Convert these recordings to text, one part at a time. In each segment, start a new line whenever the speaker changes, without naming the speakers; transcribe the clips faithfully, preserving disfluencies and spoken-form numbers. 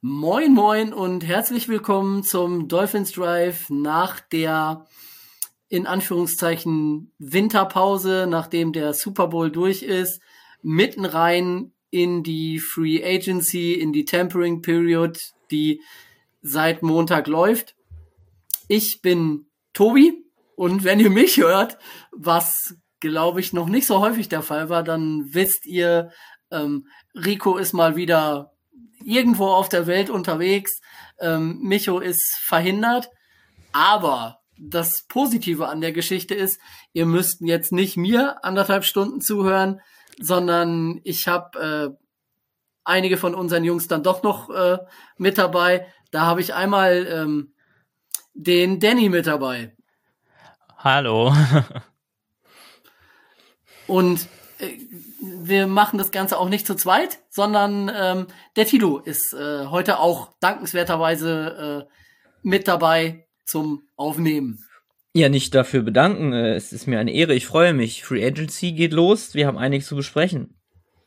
Moin moin und herzlich willkommen zum Dolphins Drive nach der in Anführungszeichen Winterpause, nachdem der Super Bowl durch ist, mitten rein in die Free Agency, in die Tampering Period, die seit Montag läuft. Ich bin Tobi und wenn ihr mich hört, was glaube ich noch nicht so häufig der Fall war, dann wisst ihr, ähm, Rico ist mal wieder irgendwo auf der Welt unterwegs. Ähm, Micho ist verhindert. Aber das Positive an der Geschichte ist, ihr müsst jetzt nicht mir anderthalb Stunden zuhören, sondern ich habe äh, einige von unseren Jungs dann doch noch äh, mit dabei. Da habe ich einmal ähm, den Danny mit dabei.
Hallo.
Und äh, wir machen das Ganze auch nicht zu zweit, sondern ähm, der Tilo ist äh, heute auch dankenswerterweise äh, mit dabei zum Aufnehmen.
Ja, nicht dafür bedanken. Es ist mir eine Ehre. Ich freue mich. Free Agency geht los. Wir haben einiges zu besprechen.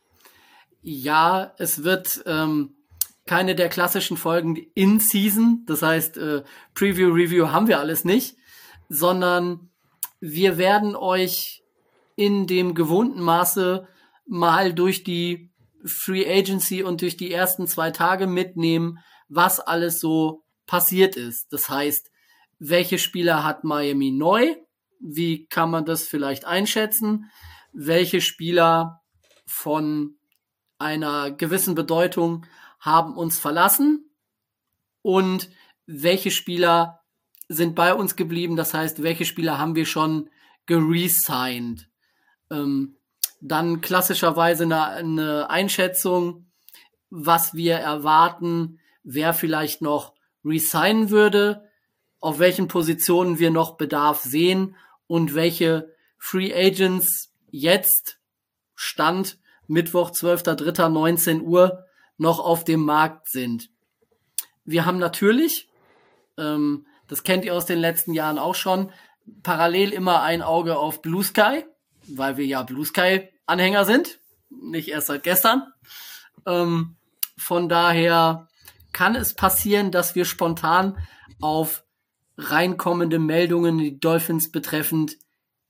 Ja, es wird ähm, keine der klassischen Folgen in Season. Das heißt, äh, Preview, Review haben wir alles nicht, sondern wir werden euch in dem gewohnten Maße mal durch die Free Agency und durch die ersten zwei Tage mitnehmen, was alles so passiert ist. Das heißt, welche Spieler hat Miami neu? Wie kann man das vielleicht einschätzen? Welche Spieler von einer gewissen Bedeutung haben uns verlassen? Und welche Spieler sind bei uns geblieben? Das heißt, welche Spieler haben wir schon geresigned? Ähm, dann klassischerweise eine, eine Einschätzung, was wir erwarten, wer vielleicht noch resignen würde, auf welchen Positionen wir noch Bedarf sehen und welche Free Agents jetzt Stand Mittwoch, zwölfter dritter neunzehn Uhr noch auf dem Markt sind. Wir haben natürlich, ähm, das kennt ihr aus den letzten Jahren auch schon, parallel immer ein Auge auf Blue Sky, weil wir ja Blue Sky Anhänger sind, nicht erst seit gestern. Ähm, von daher kann es passieren, dass wir spontan auf reinkommende Meldungen, die Dolphins betreffend,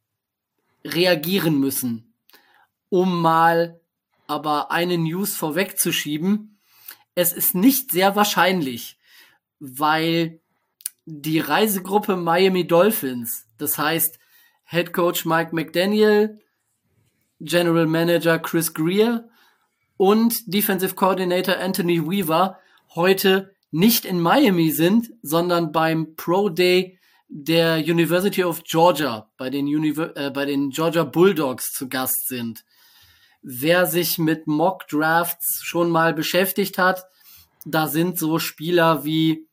reagieren müssen. Um mal aber eine News vorwegzuschieben, es ist nicht sehr wahrscheinlich, weil die Reisegruppe Miami Dolphins, das heißt Head Coach Mike McDaniel, General Manager Chris Greer und Defensive Coordinator Anthony Weaver heute nicht in Miami sind, sondern beim Pro Day der University of Georgia, bei den, Univer- äh, bei den Georgia Bulldogs zu Gast sind. Wer sich mit Mock Drafts schon mal beschäftigt hat, da sind so Spieler wie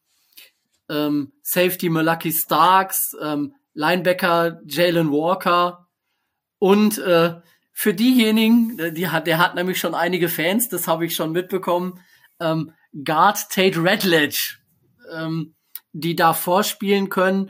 ähm, Safety Malachi Starks, ähm, Linebacker Jalen Walker und äh, für diejenigen, die hat, der hat nämlich schon einige Fans, das habe ich schon mitbekommen, ähm, Guard Tate Ratledge, ähm, die da vorspielen können.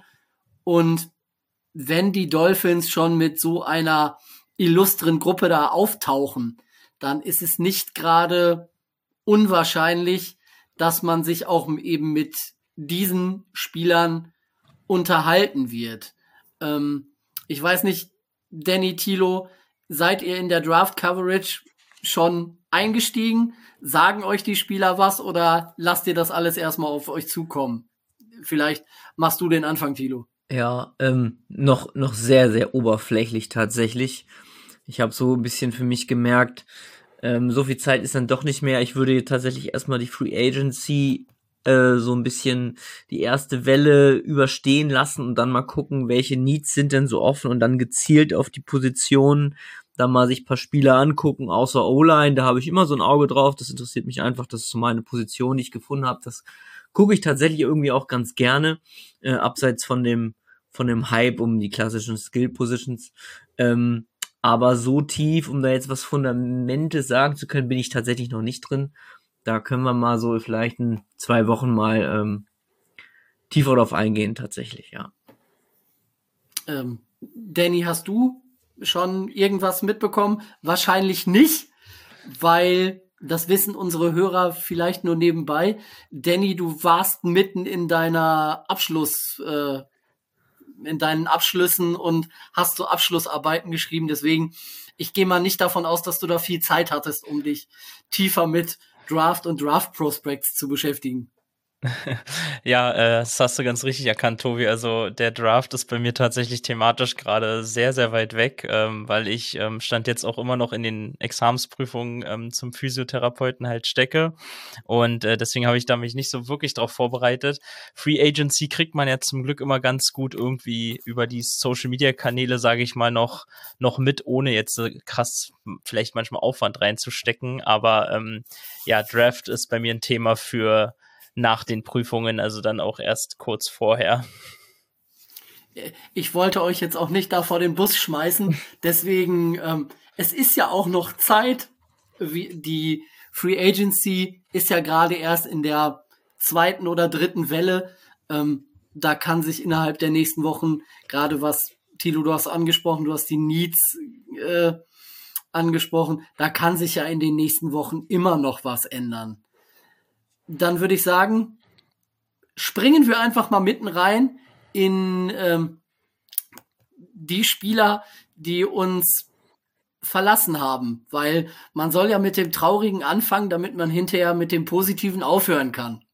Und wenn die Dolphins schon mit so einer illustren Gruppe da auftauchen, dann ist es nicht gerade unwahrscheinlich, dass man sich auch eben mit diesen Spielern unterhalten wird. Ähm, ich weiß nicht, Danny, Thilo, seid ihr in der Draft-Coverage schon eingestiegen? Sagen euch die Spieler was oder lasst ihr das alles erstmal auf euch zukommen? Vielleicht machst du den Anfang, Thilo.
Ja, ähm, noch noch sehr, sehr oberflächlich tatsächlich. Ich habe so ein bisschen für mich gemerkt, ähm, so viel Zeit ist dann doch nicht mehr. Ich würde tatsächlich erstmal die Free Agency äh, so ein bisschen die erste Welle überstehen lassen und dann mal gucken, welche Needs sind denn so offen und dann gezielt auf die Positionen dann mal sich ein paar Spieler angucken, außer O-Line, da habe ich immer so ein Auge drauf, das interessiert mich einfach, das ist so meine Position, die ich gefunden habe, das gucke ich tatsächlich irgendwie auch ganz gerne, äh, abseits von dem von dem Hype um die klassischen Skill-Positions, ähm, aber so tief, um da jetzt was Fundamentes sagen zu können, bin ich tatsächlich noch nicht drin. Da können wir mal so vielleicht in zwei Wochen mal ähm, tiefer drauf eingehen, tatsächlich, ja.
Ähm, Danny, hast du schon irgendwas mitbekommen? Wahrscheinlich nicht, weil das wissen unsere Hörer vielleicht nur nebenbei. Danny, du warst mitten in deiner Abschluss, äh, in deinen Abschlüssen und hast so Abschlussarbeiten geschrieben. Deswegen, ich gehe mal nicht davon aus, dass du da viel Zeit hattest, um dich tiefer mit Draft und Draft Prospects zu beschäftigen.
Ja, äh, das hast du ganz richtig erkannt, Tobi. Also der Draft ist bei mir tatsächlich thematisch gerade sehr, sehr weit weg, ähm, weil ich ähm, stand jetzt auch immer noch in den Examensprüfungen ähm, zum Physiotherapeuten halt stecke. Und äh, deswegen habe ich da mich nicht so wirklich drauf vorbereitet. Free Agency kriegt man ja zum Glück immer ganz gut irgendwie über die Social-Media-Kanäle, sage ich mal, noch, noch mit, ohne jetzt so krass vielleicht manchmal Aufwand reinzustecken. Aber ähm, ja, Draft ist bei mir ein Thema für nach den Prüfungen, also dann auch erst kurz vorher.
Ich wollte euch jetzt auch nicht da vor den Bus schmeißen, deswegen, ähm, es ist ja auch noch Zeit. Wie, die Free Agency ist ja gerade erst in der zweiten oder dritten Welle. Ähm, da kann sich innerhalb der nächsten Wochen, gerade was, Thilo, du hast angesprochen, du hast die Needs äh, angesprochen, da kann sich ja in den nächsten Wochen immer noch was ändern. Dann würde ich sagen, springen wir einfach mal mitten rein in ähm, die Spieler, die uns verlassen haben, weil man soll ja mit dem Traurigen anfangen, damit man hinterher mit dem Positiven aufhören kann.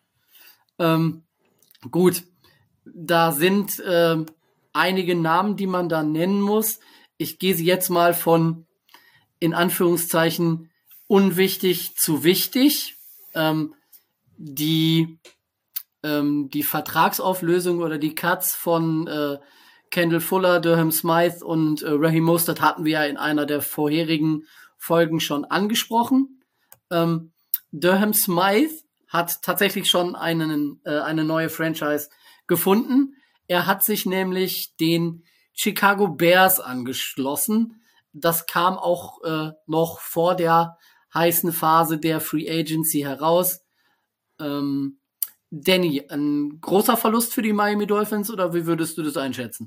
Ähm, gut, da sind ähm, einige Namen, die man da nennen muss. Ich gehe sie jetzt mal von, in Anführungszeichen, unwichtig zu wichtig. Ähm, die ähm, die Vertragsauflösung oder die Cuts von äh, Kendall Fuller, Durham Smythe und äh, Raheem Mostert hatten wir ja in einer der vorherigen Folgen schon angesprochen. Ähm, Durham Smythe hat tatsächlich schon einen äh, eine neue Franchise gefunden. Er hat sich nämlich den Chicago Bears angeschlossen. Das kam auch äh, noch vor der heißen Phase der Free Agency heraus. Ähm, Danny, ein großer Verlust für die Miami Dolphins oder wie würdest du das einschätzen?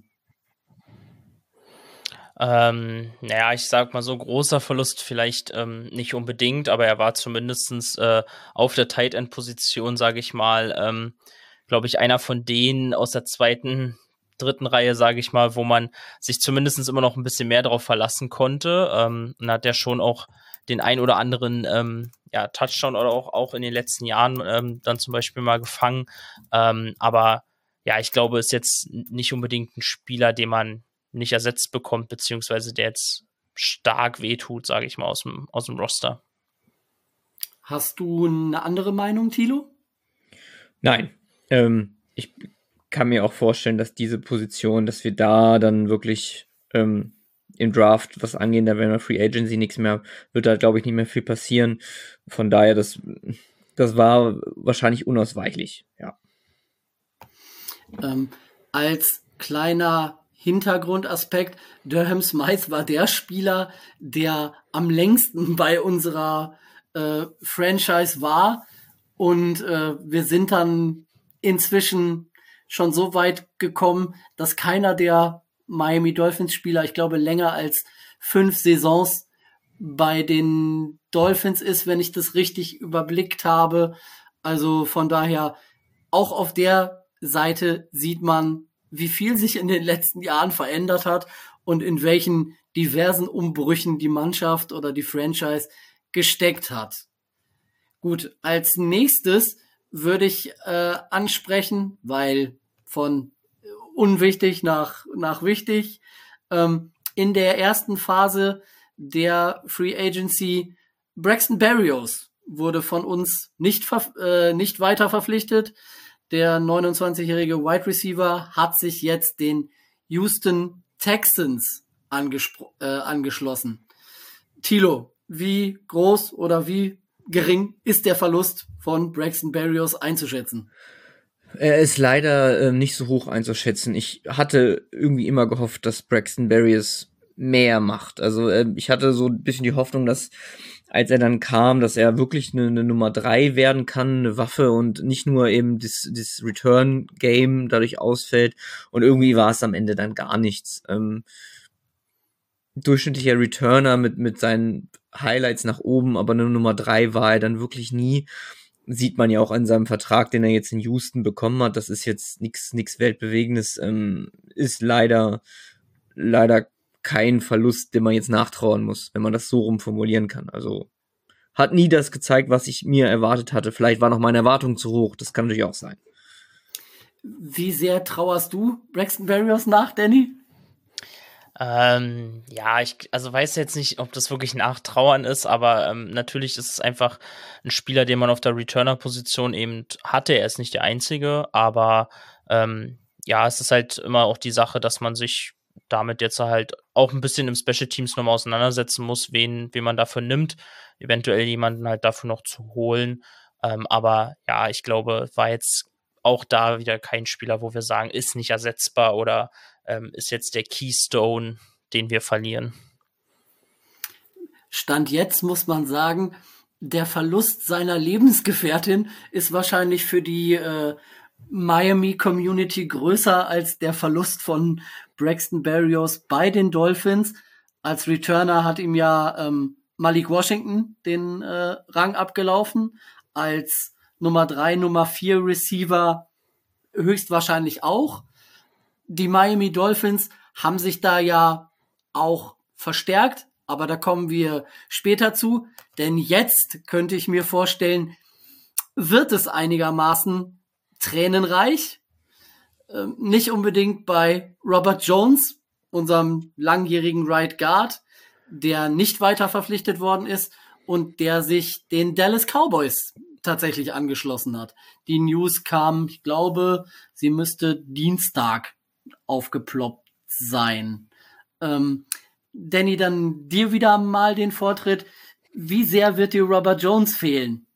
Ähm, naja, ich sag mal so, großer Verlust vielleicht ähm, nicht unbedingt, aber er war zumindestens äh, auf der Tight End Position, sage ich mal, ähm, glaube ich, einer von denen aus der zweiten, dritten Reihe, sage ich mal, wo man sich zumindest immer noch ein bisschen mehr darauf verlassen konnte. Ähm, und hat der schon auch den ein oder anderen ähm, ja, Touchdown oder auch, auch in den letzten Jahren ähm, dann zum Beispiel mal gefangen. Ähm, aber ja, ich glaube, ist jetzt nicht unbedingt ein Spieler, den man nicht ersetzt bekommt, beziehungsweise der jetzt stark wehtut, sage ich mal, aus dem, aus dem Roster.
Hast du eine andere Meinung, Thilo?
Nein. Ähm, ich kann mir auch vorstellen, dass diese Position, dass wir da dann wirklich ähm, im Draft was angehen, da werden wir Free Agency nichts mehr, wird da, glaube ich, nicht mehr viel passieren. Von daher, das, das war wahrscheinlich unausweichlich, ja.
Ähm, als kleiner Hintergrundaspekt, Durham Smythe war der Spieler, der am längsten bei unserer äh, Franchise war und äh, wir sind dann inzwischen schon so weit gekommen, dass keiner der Miami Dolphins Spieler, ich glaube, länger als fünf Saisons bei den Dolphins ist, wenn ich das richtig überblickt habe. Also von daher, auch auf der Seite sieht man, wie viel sich in den letzten Jahren verändert hat und in welchen diversen Umbrüchen die Mannschaft oder die Franchise gesteckt hat. Gut, als nächstes würde ich äh, ansprechen, weil von unwichtig nach, nach wichtig, ähm, in der ersten Phase der Free Agency Braxton Berrios wurde von uns nicht, ver- äh, nicht weiter verpflichtet. Der neunundzwanzigjährige Wide Receiver hat sich jetzt den Houston Texans angespro- äh, angeschlossen. Thilo, wie groß oder wie gering ist der Verlust von Braxton Berrios einzuschätzen?
Er ist leider äh, nicht so hoch einzuschätzen. Ich hatte irgendwie immer gehofft, dass Braxton Berrios mehr macht. Also äh, ich hatte so ein bisschen die Hoffnung, dass als er dann kam, dass er wirklich eine, eine Nummer drei werden kann, eine Waffe und nicht nur eben das, das Return-Game dadurch ausfällt. Und irgendwie war es am Ende dann gar nichts. Ähm, durchschnittlicher Returner mit, mit seinen Highlights nach oben, aber eine Nummer drei war er dann wirklich nie. Sieht man ja auch an seinem Vertrag, den er jetzt in Houston bekommen hat. Das ist jetzt nichts nichts Weltbewegendes, ähm, ist leider leider kein Verlust, den man jetzt nachtrauern muss, wenn man das so rumformulieren kann. Also hat nie das gezeigt, was ich mir erwartet hatte. Vielleicht war noch meine Erwartung zu hoch. Das kann natürlich auch sein.
Wie sehr trauerst du Braxton Berrios nach, Danny?
Ähm, ja, ich also weiß jetzt nicht, ob das wirklich Nachtrauern ist, aber ähm, natürlich ist es einfach ein Spieler, den man auf der Returner-Position eben hatte. Er ist nicht der Einzige, aber ähm, ja, es ist halt immer auch die Sache, dass man sich damit jetzt halt auch ein bisschen im Special Teams nochmal auseinandersetzen muss, wen, wen man dafür nimmt, eventuell jemanden halt dafür noch zu holen. Ähm, aber ja, ich glaube, war jetzt auch da wieder kein Spieler, wo wir sagen, ist nicht ersetzbar oder ähm, ist jetzt der Keystone, den wir verlieren.
Stand jetzt muss man sagen, der Verlust seiner Lebensgefährtin ist wahrscheinlich für die äh, Miami-Community größer als der Verlust von Braxton Berrios bei den Dolphins. Als Returner hat ihm ja ähm, Malik Washington den äh, Rang abgelaufen. Als Nummer drei, Nummer vier Receiver höchstwahrscheinlich auch. Die Miami Dolphins haben sich da ja auch verstärkt, aber da kommen wir später zu. Denn jetzt könnte ich mir vorstellen, wird es einigermaßen tränenreich. Ähm, nicht unbedingt bei Robert Jones, unserem langjährigen Right Guard, der nicht weiter verpflichtet worden ist und der sich den Dallas Cowboys tatsächlich angeschlossen hat. Die News kam, ich glaube, sie müsste Dienstag aufgeploppt sein. Ähm, Danny, dann dir wieder mal den Vortritt. Wie sehr wird dir Robert Jones fehlen?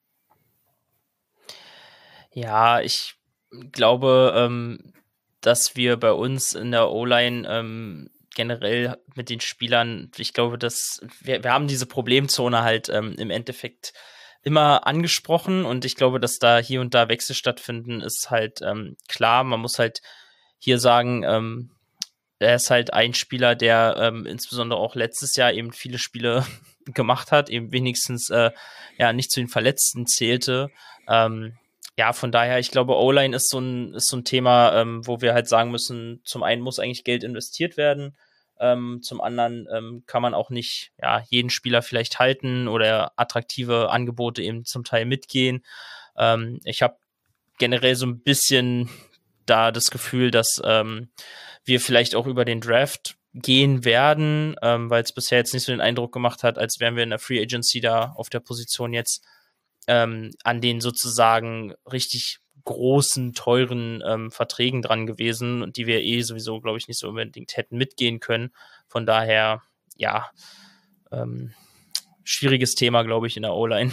Ja, ich glaube, ähm, dass wir bei uns in der O-Line ähm, generell mit den Spielern, ich glaube, dass wir, wir haben diese Problemzone halt ähm, im Endeffekt immer angesprochen und ich glaube, dass da hier und da Wechsel stattfinden, ist halt ähm, klar. Man muss halt hier sagen, ähm, er ist halt ein Spieler, der ähm, insbesondere auch letztes Jahr eben viele Spiele gemacht hat, eben wenigstens äh, ja nicht zu den Verletzten zählte. Ähm, ja, von daher, ich glaube, O-Line ist so ein, ist so ein Thema, ähm, wo wir halt sagen müssen, zum einen muss eigentlich Geld investiert werden, ähm, zum anderen ähm, kann man auch nicht ja jeden Spieler vielleicht halten oder attraktive Angebote eben zum Teil mitgehen. Ähm, ich habe generell so ein bisschen da das Gefühl, dass ähm, wir vielleicht auch über den Draft gehen werden, ähm, weil es bisher jetzt nicht so den Eindruck gemacht hat, als wären wir in der Free Agency da auf der Position jetzt ähm, an den sozusagen richtig großen, teuren ähm, Verträgen dran gewesen und die wir eh sowieso, glaube ich, nicht so unbedingt hätten mitgehen können. Von daher, ja, ähm, schwieriges Thema, glaube ich, in der O-Line.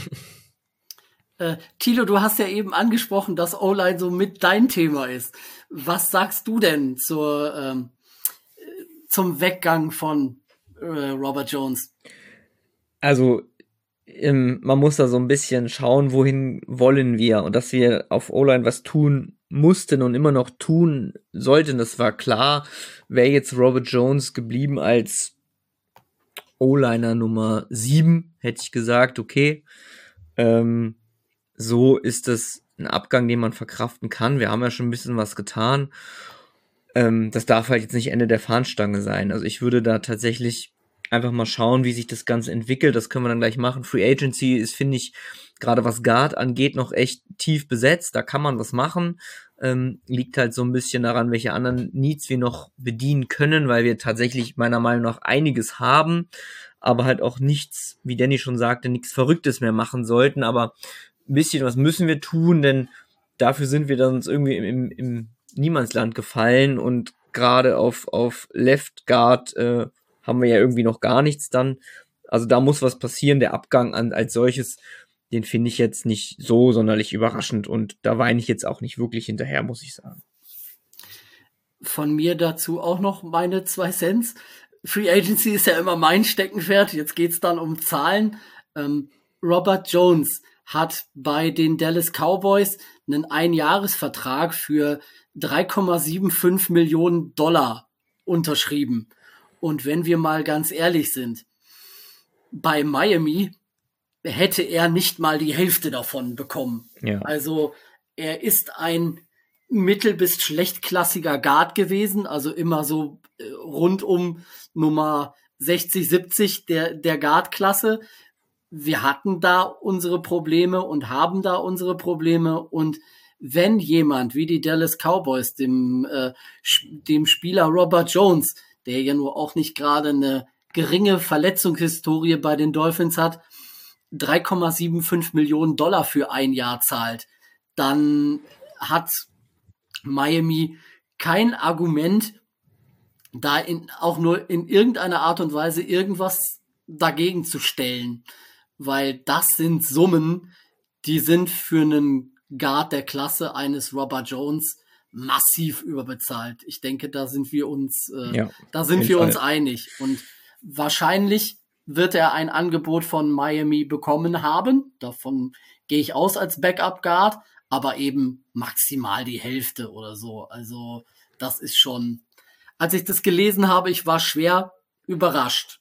Äh, Thilo, du hast ja eben angesprochen, dass O-Line so mit dein Thema ist. Was sagst du denn zur, ähm, zum Weggang von äh, Robert Jones?
Also ähm, man muss da so ein bisschen schauen, wohin wollen wir und dass wir auf O-Line was tun mussten und immer noch tun sollten, das war klar. Wäre jetzt Robert Jones geblieben als O-Liner Nummer sieben, hätte ich gesagt, okay, ähm, so ist das ein Abgang, den man verkraften kann. Wir haben ja schon ein bisschen was getan. Ähm, das darf halt jetzt nicht Ende der Fahnenstange sein. Also ich würde da tatsächlich einfach mal schauen, wie sich das Ganze entwickelt. Das können wir dann gleich machen. Free Agency ist, finde ich, gerade was Guard angeht, noch echt tief besetzt. Da kann man was machen. Ähm, liegt halt so ein bisschen daran, welche anderen Needs wir noch bedienen können, weil wir tatsächlich meiner Meinung nach einiges haben, aber halt auch nichts, wie Danny schon sagte, nichts Verrücktes mehr machen sollten. Aber ein bisschen was müssen wir tun, denn dafür sind wir dann uns irgendwie im, im, im Niemandsland gefallen und gerade auf, auf Left Guard äh, haben wir ja irgendwie noch gar nichts dann. Also da muss was passieren. Der Abgang an, als solches, den finde ich jetzt nicht so sonderlich überraschend und da weine ich jetzt auch nicht wirklich hinterher, muss ich sagen.
Von mir dazu auch noch meine zwei Cents. Free Agency ist ja immer mein Steckenpferd. Jetzt geht's dann um Zahlen. Ähm, Robert Jones hat bei den Dallas Cowboys einen Einjahresvertrag für drei Komma fünfundsiebzig Millionen Dollar unterschrieben. Und wenn wir mal ganz ehrlich sind, bei Miami hätte er nicht mal die Hälfte davon bekommen.
Ja.
Also er ist ein mittel- bis schlechtklassiger Guard gewesen, also immer so äh, rund um Nummer sechzig, siebzig der, der Guard-Klasse. Wir hatten da unsere Probleme und haben da unsere Probleme, und wenn jemand wie die Dallas Cowboys, dem, äh, dem Spieler Robert Jones, der ja nur auch nicht gerade eine geringe Verletzungshistorie bei den Dolphins hat, drei Komma fünfundsiebzig Millionen Dollar für ein Jahr zahlt, dann hat Miami kein Argument, da in, auch nur in irgendeiner Art und Weise irgendwas dagegen zu stellen. Weil das sind Summen, die sind für einen Guard der Klasse eines Robert Jones massiv überbezahlt. Ich denke, da sind wir uns, äh,
Ja,
da sind
auf
wir
jeden
uns
Fall.
einig. Und wahrscheinlich wird er ein Angebot von Miami bekommen haben. Davon gehe ich aus als Backup-Guard, aber eben maximal die Hälfte oder so. Also das ist schon, als ich das gelesen habe, ich war schwer überrascht.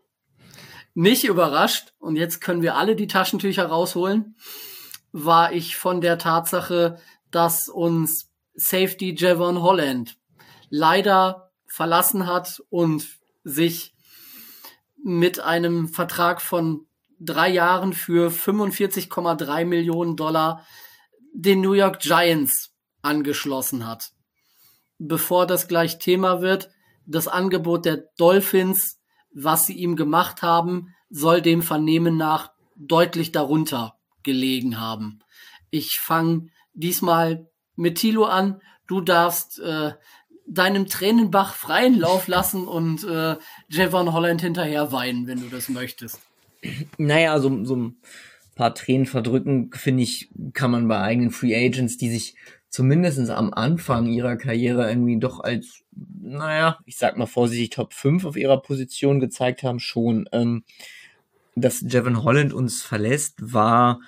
Nicht überrascht, und jetzt können wir alle die Taschentücher rausholen, war ich von der Tatsache, dass uns Safety Javon Holland leider verlassen hat und sich mit einem Vertrag von drei Jahren für fünfundvierzig Komma drei Millionen Dollar den New York Giants angeschlossen hat. Bevor das gleich Thema wird, das Angebot der Dolphins, was sie ihm gemacht haben, soll dem Vernehmen nach deutlich darunter gelegen haben. Ich fange diesmal mit Thilo an. Du darfst äh, deinem Tränenbach freien Lauf lassen und äh, Javon Holland hinterher weinen, wenn du das möchtest.
Naja, so, so ein paar Tränen verdrücken, finde ich, kann man bei eigenen Free Agents, die sich zumindest am Anfang ihrer Karriere irgendwie doch als, naja, ich sag mal vorsichtig, Top fünf auf ihrer Position gezeigt haben, schon. Ähm, dass Javon Holland uns verlässt, war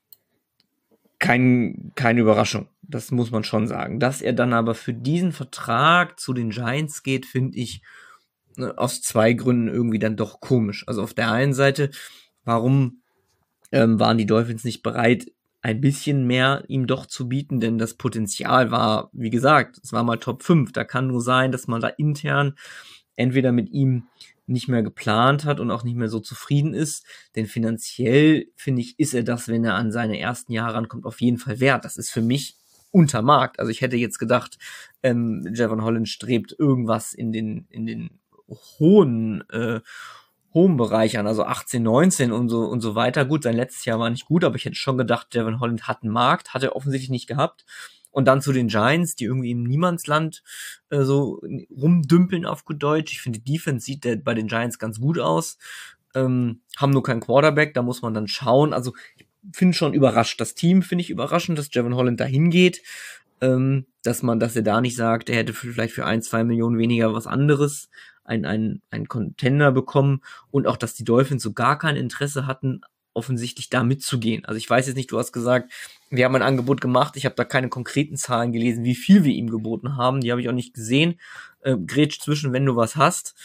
kein, keine Überraschung. Das muss man schon sagen. Dass er dann aber für diesen Vertrag zu den Giants geht, finde ich ne, aus zwei Gründen irgendwie dann doch komisch. Also auf der einen Seite, warum ähm, waren die Dolphins nicht bereit, ein bisschen mehr ihm doch zu bieten, denn das Potenzial war, wie gesagt, es war mal Top fünf. Da kann nur sein, dass man da intern entweder mit ihm nicht mehr geplant hat und auch nicht mehr so zufrieden ist, denn finanziell, finde ich, ist er das, wenn er an seine ersten Jahre rankommt, auf jeden Fall wert. Das ist für mich unter Markt. Also ich hätte jetzt gedacht, ähm, Javon Holland strebt irgendwas in den in den hohen äh, hohen Bereich an, also achtzehn, neunzehn und so und so weiter. Gut, sein letztes Jahr war nicht gut, aber ich hätte schon gedacht, Javon Holland hat einen Markt, hat er offensichtlich nicht gehabt. Und dann zu den Giants, die irgendwie im Niemandsland äh, so rumdümpeln auf gut Deutsch. Ich finde, die Defense sieht der bei den Giants ganz gut aus. Ähm, haben nur keinen Quarterback, da muss man dann schauen. Also ich finde schon überrascht. Das Team finde ich überraschend, dass Javon Holland dahin geht. Ähm, dass man, dass er da nicht sagt, er hätte vielleicht für ein, zwei Millionen weniger was anderes, ein, ein, ein Contender bekommen. Und auch, dass die Dolphins so gar kein Interesse hatten, offensichtlich da mitzugehen. Also ich weiß jetzt nicht, du hast gesagt, wir haben ein Angebot gemacht, ich habe da keine konkreten Zahlen gelesen, wie viel wir ihm geboten haben, die habe ich auch nicht gesehen. Äh, grätsch zwischen, wenn du was hast.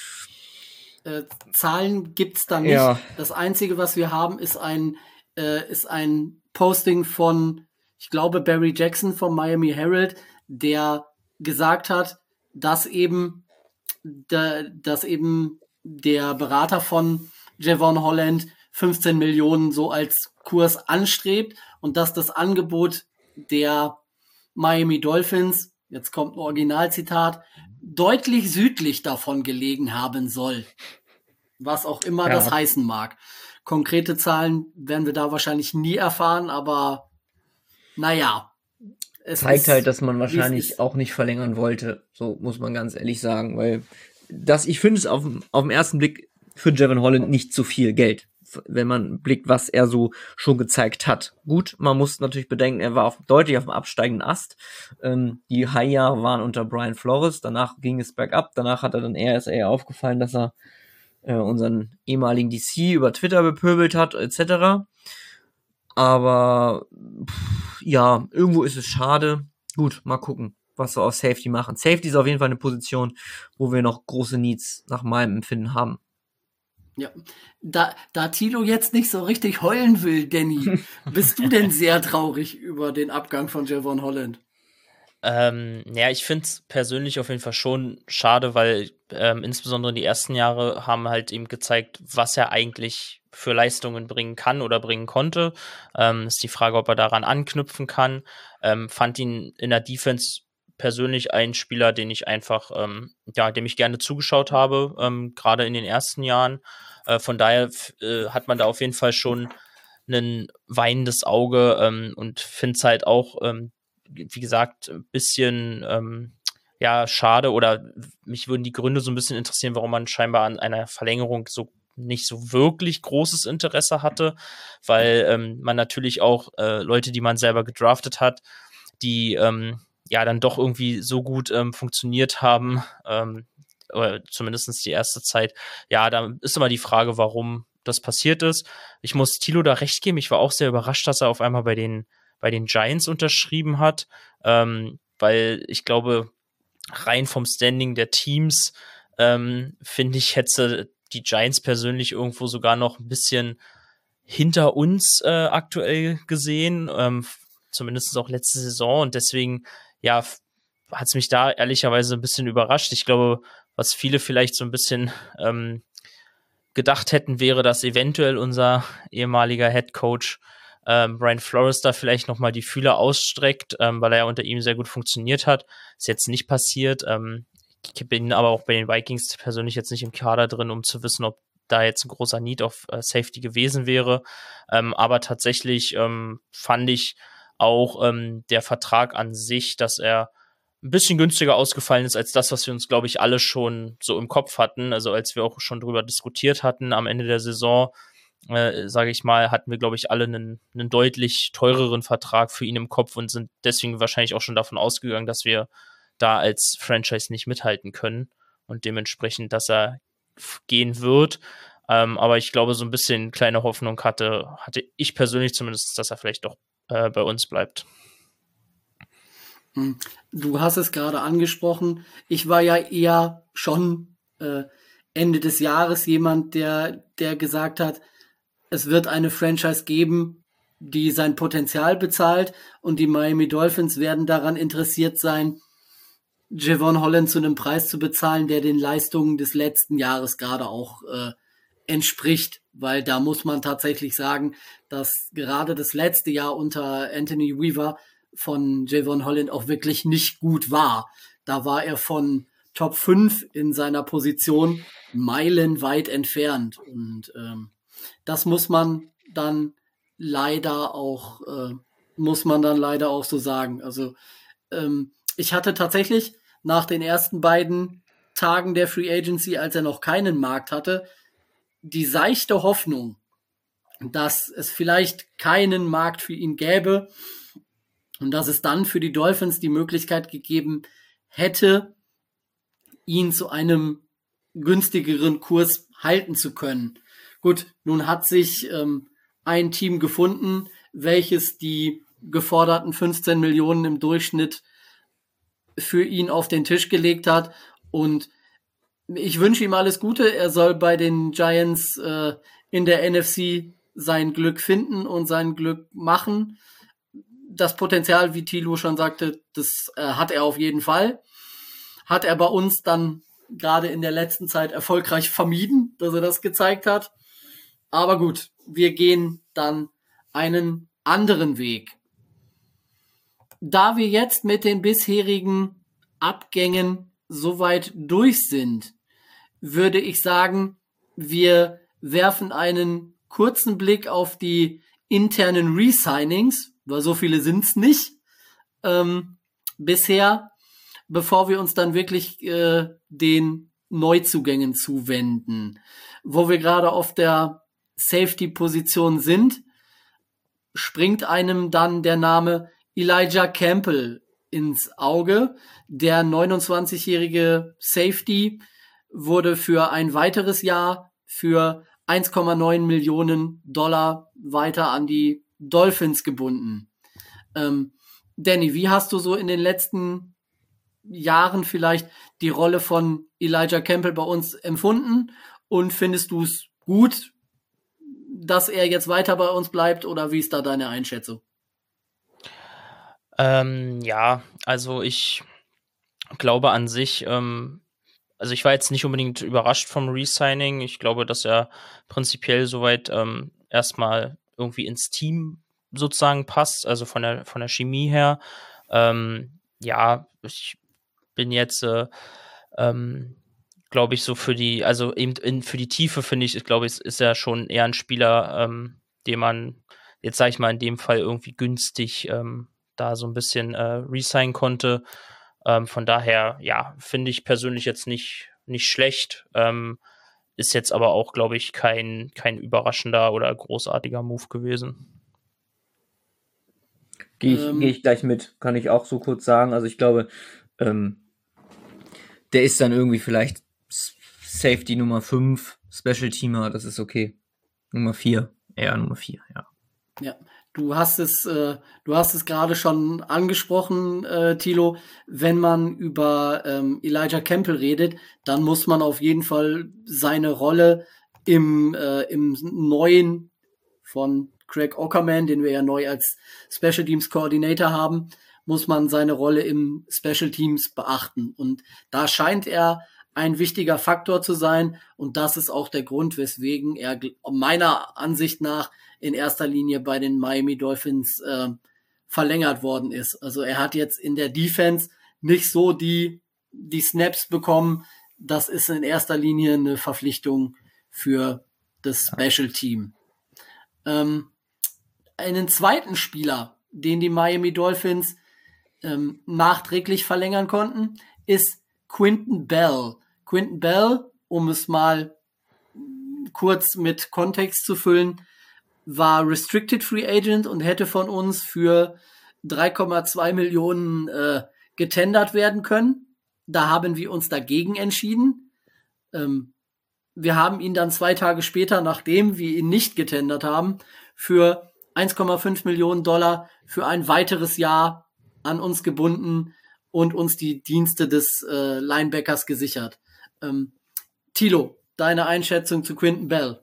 Äh, Zahlen gibt's da nicht.
Ja.
Das Einzige, was wir haben, ist ein, äh, ist ein Posting von, ich glaube, Barry Jackson vom Miami Herald, der gesagt hat, dass eben, da, dass eben der Berater von Javon Holland fünfzehn Millionen so als Kurs anstrebt und dass das Angebot der Miami Dolphins, jetzt kommt ein Originalzitat, deutlich südlich davon gelegen haben soll. Was auch immer
Ja.
das heißen mag. Konkrete Zahlen werden wir da wahrscheinlich nie erfahren, aber naja. Es
Zeigt
ist,
halt, dass man
wie es
wahrscheinlich
ist.
auch nicht verlängern wollte. So muss man ganz ehrlich sagen, weil das, ich finde es auf, auf den ersten Blick für Javon Holland nicht so viel Geld, wenn man blickt, was er so schon gezeigt hat. Gut, man muss natürlich bedenken, er war auf, deutlich auf dem absteigenden Ast. Ähm, die High-Jahre waren unter Brian Flores, danach ging es bergab, danach hat er dann eher, ist eher aufgefallen, dass er äh, unseren ehemaligen D C über Twitter bepöbelt hat, et cetera. Aber pff, ja, irgendwo ist es schade. Gut, mal gucken. was wir aus Safety machen. Safety ist auf jeden Fall eine Position, wo wir noch große Needs nach meinem Empfinden haben.
Ja, da, da Tilo jetzt nicht so richtig heulen will, Danny, bist du denn sehr traurig über den Abgang von Jevon Holland?
Ähm, ja, ich finde es persönlich auf jeden Fall schon schade, weil ähm, insbesondere die ersten Jahre haben halt eben gezeigt, was er eigentlich für Leistungen bringen kann oder bringen konnte. Ähm, ist die Frage, ob er daran anknüpfen kann. Ähm, fand ihn in der Defense persönlich ein Spieler, den ich einfach, ähm, ja, dem ich gerne zugeschaut habe, ähm, gerade in den ersten Jahren. Äh, von daher äh, hat man da auf jeden Fall schon ein weinendes Auge ähm, und finde es halt auch, ähm, wie gesagt, ein bisschen ähm, ja, schade, oder mich würden die Gründe so ein bisschen interessieren, warum man scheinbar an einer Verlängerung so nicht so wirklich großes Interesse hatte, weil ähm, man natürlich auch äh, Leute, die man selber gedraftet hat, die ähm, ja dann doch irgendwie so gut ähm, funktioniert haben, ähm, oder zumindest die erste Zeit. Ja, da ist immer die Frage, warum das passiert ist. Ich muss Thilo da recht geben, ich war auch sehr überrascht, dass er auf einmal bei den, bei den Giants unterschrieben hat, ähm, weil ich glaube, rein vom Standing der Teams, ähm, finde ich, hätte die Giants persönlich irgendwo sogar noch ein bisschen hinter uns äh, aktuell gesehen, ähm, zumindest auch letzte Saison, und deswegen, ja, hat es mich da ehrlicherweise ein bisschen überrascht. Ich glaube, was viele vielleicht so ein bisschen ähm, gedacht hätten, wäre, dass eventuell unser ehemaliger Head Coach ähm, Brian Flores da vielleicht nochmal die Fühler ausstreckt, ähm, weil er ja unter ihm sehr gut funktioniert hat. Ist jetzt nicht passiert. Ähm, ich bin aber auch bei den Vikings persönlich jetzt nicht im Kader drin, um zu wissen, ob da jetzt ein großer Need auf äh, Safety gewesen wäre. Ähm, aber tatsächlich ähm, fand ich auch ähm, der Vertrag an sich, dass er ein bisschen günstiger ausgefallen ist als das, was wir uns, glaube ich, alle schon so im Kopf hatten. Also als wir auch schon drüber diskutiert hatten am Ende der Saison, äh, sage ich mal, hatten wir, glaube ich, alle einen, einen deutlich teureren Vertrag für ihn im Kopf und sind deswegen wahrscheinlich auch schon davon ausgegangen, dass wir da als Franchise nicht mithalten können und dementsprechend, dass er f- gehen wird. Ähm, aber ich glaube, so ein bisschen kleine Hoffnung hatte, hatte ich persönlich zumindest, dass er vielleicht doch äh, bei uns bleibt.
Du hast es gerade angesprochen. Ich war ja eher schon äh, Ende des Jahres jemand, der, der gesagt hat, es wird eine Franchise geben, die sein Potenzial bezahlt, und die Miami Dolphins werden daran interessiert sein, Jevon Holland zu einem Preis zu bezahlen, der den Leistungen des letzten Jahres gerade auch äh, entspricht, weil da muss man tatsächlich sagen, dass gerade das letzte Jahr unter Anthony Weaver von Jevon Holland auch wirklich nicht gut war. Da war er von Top fünf in seiner Position meilenweit entfernt, und ähm, das muss man dann leider auch äh, muss man dann leider auch so sagen. Also ähm, ich hatte tatsächlich nach den ersten beiden Tagen der Free Agency, als er noch keinen Markt hatte, die seichte Hoffnung, dass es vielleicht keinen Markt für ihn gäbe und dass es dann für die Dolphins die Möglichkeit gegeben hätte, ihn zu einem günstigeren Kurs halten zu können. Gut, nun hat sich ähm, ein Team gefunden, welches die geforderten fünfzehn Millionen im Durchschnitt für ihn auf den Tisch gelegt hat, und ich wünsche ihm alles Gute. Er soll bei den Giants äh, in der N F C sein Glück finden und sein Glück machen. Das Potenzial, wie Thilo schon sagte, das äh, hat er auf jeden Fall. Hat er bei uns dann gerade in der letzten Zeit erfolgreich vermieden, dass er das gezeigt hat. Aber gut, wir gehen dann einen anderen Weg. Da wir jetzt mit den bisherigen Abgängen soweit durch sind, würde ich sagen, wir werfen einen kurzen Blick auf die internen Resignings, weil so viele sind's nicht ähm, bisher, bevor wir uns dann wirklich äh, den Neuzugängen zuwenden. Wo wir gerade auf der Safety-Position sind, springt einem dann der Name Elijah Campbell ins Auge. Der neunundzwanzigjährige Safety wurde für ein weiteres Jahr für eins Komma neun Millionen Dollar weiter an die Dolphins gebunden. Ähm, Danny, wie hast du so in den letzten Jahren vielleicht die Rolle von Elijah Campbell bei uns empfunden und findest du es gut, dass er jetzt weiter bei uns bleibt oder wie ist da deine Einschätzung?
Ähm, ja, also ich glaube an sich, ähm, also ich war jetzt nicht unbedingt überrascht vom Resigning. Ich glaube, dass er prinzipiell soweit ähm, erstmal irgendwie ins Team sozusagen passt, also von der von der Chemie her. Ähm, ja, ich bin jetzt, äh, ähm, glaube ich, so für die, also eben in, für die Tiefe finde ich, glaube ich, ist er schon eher ein Spieler, ähm, den man jetzt, sage ich mal, in dem Fall irgendwie günstig ähm, da so ein bisschen äh, resignen konnte. Ähm, von daher, ja, finde ich persönlich jetzt nicht, nicht schlecht. Ähm, ist jetzt aber auch, glaube ich, kein, kein überraschender oder großartiger Move gewesen.
Gehe ich,
Ähm,
geh ich gleich mit, kann ich auch so kurz sagen. Also ich glaube, ähm, der ist dann irgendwie vielleicht Safety Nummer fünf, Special Teamer, das ist okay. Nummer vier, eher Nummer vier, ja.
Ja, du hast es, äh, du hast es gerade schon angesprochen, äh, Thilo. Wenn man über ähm, Elijah Campbell redet, dann muss man auf jeden Fall seine Rolle im, äh, im neuen von Craig Ockerman, den wir ja neu als Special Teams Coordinator haben, muss man seine Rolle im Special Teams beachten. Und da scheint er ein wichtiger Faktor zu sein. Und das ist auch der Grund, weswegen er meiner Ansicht nach in erster Linie bei den Miami Dolphins äh, verlängert worden ist. Also er hat jetzt in der Defense nicht so die, die Snaps bekommen. Das ist in erster Linie eine Verpflichtung für das Special Team. Ähm, einen zweiten Spieler, den die Miami Dolphins ähm, nachträglich verlängern konnten, ist Quinton Bell. Quinton Bell, um es mal kurz mit Kontext zu füllen, war Restricted Free Agent und hätte von uns für drei Komma zwei Millionen äh, getendert werden können. Da haben wir uns dagegen entschieden. Ähm, wir haben ihn dann zwei Tage später, nachdem wir ihn nicht getendert haben, für eins Komma fünf Millionen Dollar für ein weiteres Jahr an uns gebunden und uns die Dienste des äh, Linebackers gesichert. Ähm, Thilo, deine Einschätzung zu Quinton Bell?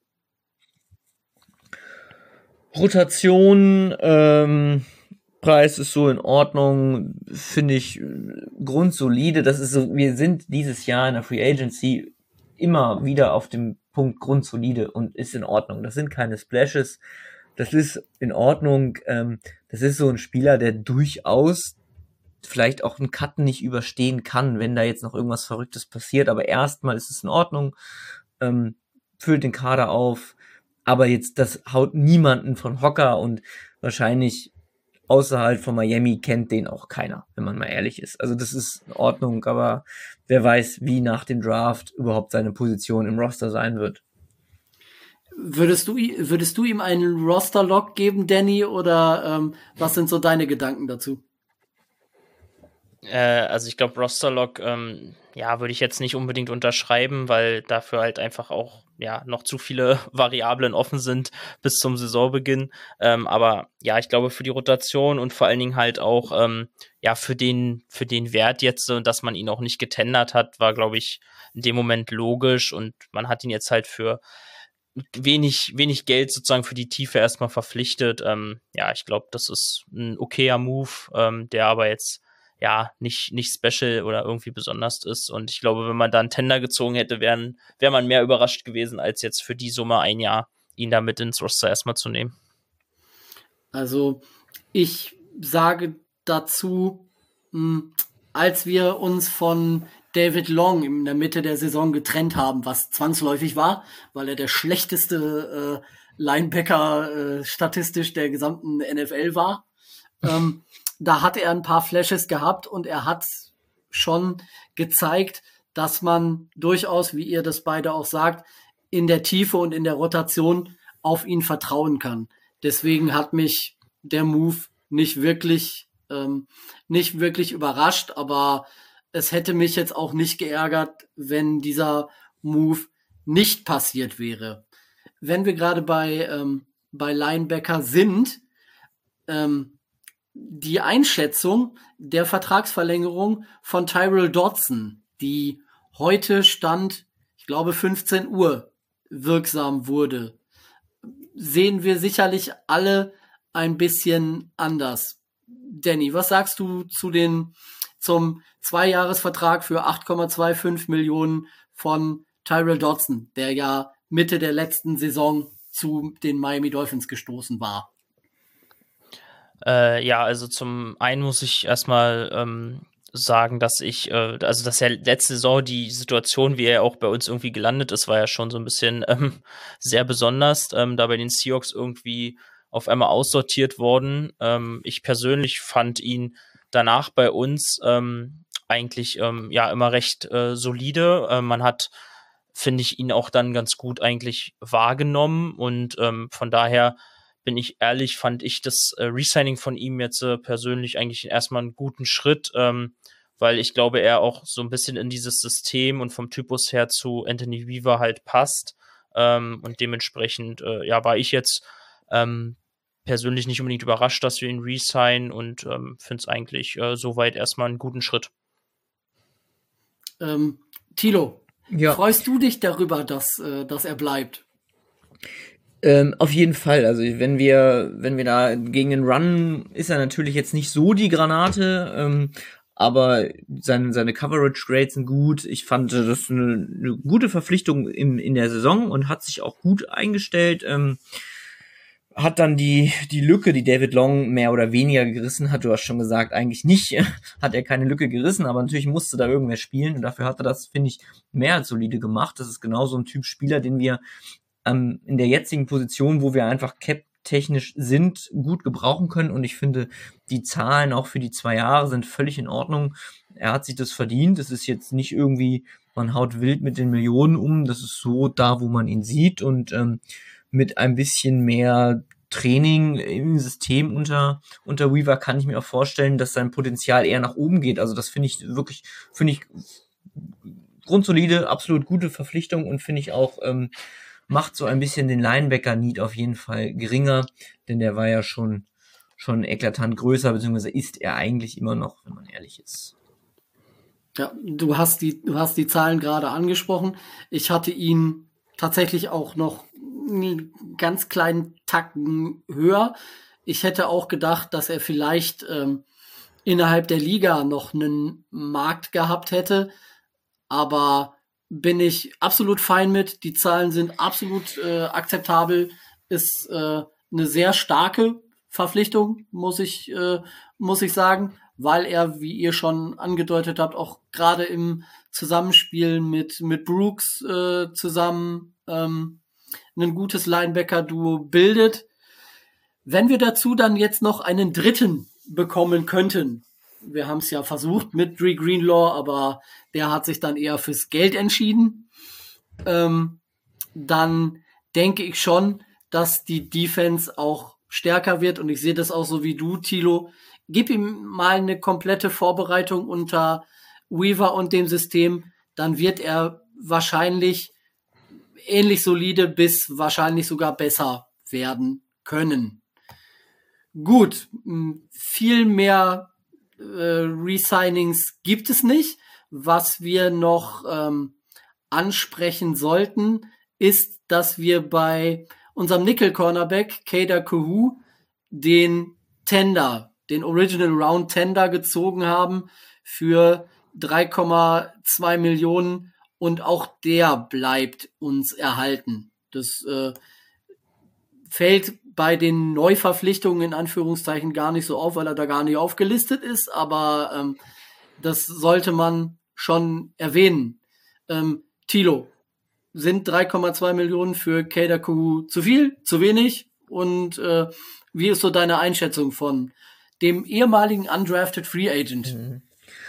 Rotation, ähm, Preis ist so in Ordnung, finde ich grundsolide. Das ist so, wir sind dieses Jahr in der Free Agency immer wieder auf dem Punkt grundsolide und ist in Ordnung. Das sind keine Splashes, das ist in Ordnung. Ähm, das ist so ein Spieler, der durchaus vielleicht auch einen Cut nicht überstehen kann, wenn da jetzt noch irgendwas Verrücktes passiert. Aber erstmal ist es in Ordnung, ähm, füllt den Kader auf. Aber jetzt, das haut niemanden von Hocker und wahrscheinlich außerhalb von Miami kennt den auch keiner, wenn man mal ehrlich ist. Also das ist in Ordnung, aber wer weiß, wie nach dem Draft überhaupt seine Position im Roster sein wird.
Würdest du, würdest du ihm einen Roster-Lock geben, Danny, oder ähm, was sind so deine Gedanken dazu?
Äh, also ich glaube, Roster-Lock, ähm, ja, würde ich jetzt nicht unbedingt unterschreiben, weil dafür halt einfach auch ja noch zu viele Variablen offen sind bis zum Saisonbeginn. Ähm, aber ja, ich glaube für die Rotation und vor allen Dingen halt auch ähm, ja für den für den Wert jetzt, äh, dass man ihn auch nicht getendert hat, war glaube ich in dem Moment logisch und man hat ihn jetzt halt für wenig wenig Geld sozusagen für die Tiefe erstmal verpflichtet. Ähm, ja, ich glaube, das ist ein okayer Move, ähm, der aber jetzt ja, nicht, nicht special oder irgendwie besonders ist. Und ich glaube, wenn man da einen Tender gezogen hätte, wären, wäre man mehr überrascht gewesen, als jetzt für die Summe ein Jahr ihn da mit ins Roster erstmal zu nehmen.
Also, ich sage dazu, mh, als wir uns von David Long in der Mitte der Saison getrennt haben, was zwangsläufig war, weil er der schlechteste äh, Linebacker äh, statistisch der gesamten N F L war. Ähm, da hat er ein paar Flashes gehabt und er hat schon gezeigt, dass man durchaus, wie ihr das beide auch sagt, in der Tiefe und in der Rotation auf ihn vertrauen kann. Deswegen hat mich der Move nicht wirklich, ähm, nicht wirklich überrascht, aber es hätte mich jetzt auch nicht geärgert, wenn dieser Move nicht passiert wäre. Wenn wir gerade bei, ähm, bei Linebacker sind, ähm, die Einschätzung der Vertragsverlängerung von Tyrell Dodson, die heute Stand, ich glaube fünfzehn Uhr wirksam wurde, sehen wir sicherlich alle ein bisschen anders. Danny, was sagst du zu den zum Zweijahresvertrag für acht Komma fünfundzwanzig Millionen von Tyrell Dodson, der ja Mitte der letzten Saison zu den Miami Dolphins gestoßen war?
Äh, ja, also zum einen muss ich erstmal ähm, sagen, dass ich, äh, also dass ja letzte Saison die Situation, wie er auch bei uns irgendwie gelandet ist, war ja schon so ein bisschen ähm, sehr besonders, ähm, da bei den Seahawks irgendwie auf einmal aussortiert worden. Ähm, ich persönlich fand ihn danach bei uns ähm, eigentlich ähm, ja immer recht äh, solide. Äh, man hat, finde ich, ihn auch dann ganz gut eigentlich wahrgenommen und ähm, von daher bin ich ehrlich, fand ich das äh, Resigning von ihm jetzt äh, persönlich eigentlich erstmal einen guten Schritt, ähm, weil ich glaube, er auch so ein bisschen in dieses System und vom Typus her zu Anthony Weaver halt passt. Ähm, und dementsprechend, äh, ja, war ich jetzt ähm, persönlich nicht unbedingt überrascht, dass wir ihn resignen und ähm, finde es eigentlich äh, soweit erstmal einen guten Schritt.
Ähm, Thilo,
Ja.
freust du dich darüber, dass, äh, dass er bleibt?
Ähm, auf jeden Fall. Also wenn wir, wenn wir da gegen den Run, ist er natürlich jetzt nicht so die Granate, ähm, aber seine, seine Coverage Grades sind gut. Ich fand das eine, eine gute Verpflichtung im, in der Saison und hat sich auch gut eingestellt. Ähm, hat dann die, die Lücke, die David Long mehr oder weniger gerissen hat, du hast schon gesagt, eigentlich nicht, hat er keine Lücke gerissen, aber natürlich musste da irgendwer spielen und dafür hat er das, finde ich, mehr als solide gemacht. Das ist genau so ein Typ Spieler, den wir ähm, in der jetzigen Position, wo wir einfach cap-technisch sind, gut gebrauchen können und ich finde, die Zahlen auch für die zwei Jahre sind völlig in Ordnung. Er hat sich das verdient, es ist jetzt nicht irgendwie, man haut wild mit den Millionen um, das ist so da, wo man ihn sieht und ähm, mit ein bisschen mehr Training im System unter, unter Weaver kann ich mir auch vorstellen, dass sein Potenzial eher nach oben geht. Also das finde ich wirklich, finde ich grundsolide, absolut gute Verpflichtung und finde ich auch, ähm, macht so ein bisschen den Linebacker-Need auf jeden Fall geringer, denn der war ja schon, schon eklatant größer, beziehungsweise ist er eigentlich immer noch, wenn man ehrlich ist.
Ja, du hast die, du hast die Zahlen gerade angesprochen. Ich hatte ihn tatsächlich auch noch einen ganz kleinen Tacken höher. Ich hätte auch gedacht, dass er vielleicht ähm, innerhalb der Liga noch einen Markt gehabt hätte, aber bin ich absolut fein mit. Die Zahlen sind absolut äh, akzeptabel. Ist äh, eine sehr starke Verpflichtung, muss ich äh, muss ich sagen, weil er, wie ihr schon angedeutet habt, auch gerade im Zusammenspiel mit mit Brooks äh, zusammen ähm, ein gutes Linebacker-Duo bildet. Wenn wir dazu dann jetzt noch einen dritten bekommen könnten, wir haben es ja versucht mit Dre Greenlaw, aber der hat sich dann eher fürs Geld entschieden, ähm, dann denke ich schon, dass die Defense auch stärker wird und ich sehe das auch so wie du, Thilo. Gib ihm mal eine komplette Vorbereitung unter Weaver und dem System, dann wird er wahrscheinlich ähnlich solide bis wahrscheinlich sogar besser werden können. Gut, viel mehr äh, Resignings gibt es nicht. Was wir noch ähm, ansprechen sollten, ist, dass wir bei unserem Nickel-Cornerback Kader Kohou den Tender, den Original Round Tender gezogen haben für drei Komma zwei Millionen und auch der bleibt uns erhalten. Das äh, fällt bei den Neuverpflichtungen in Anführungszeichen gar nicht so auf, weil er da gar nicht aufgelistet ist, aber ähm, das sollte man schon erwähnen. Ähm, Thilo, sind drei Komma zwei Millionen für Kader Kohou zu viel, zu wenig? Und äh, wie ist so deine Einschätzung von dem ehemaligen undrafted Free Agent?
Mhm.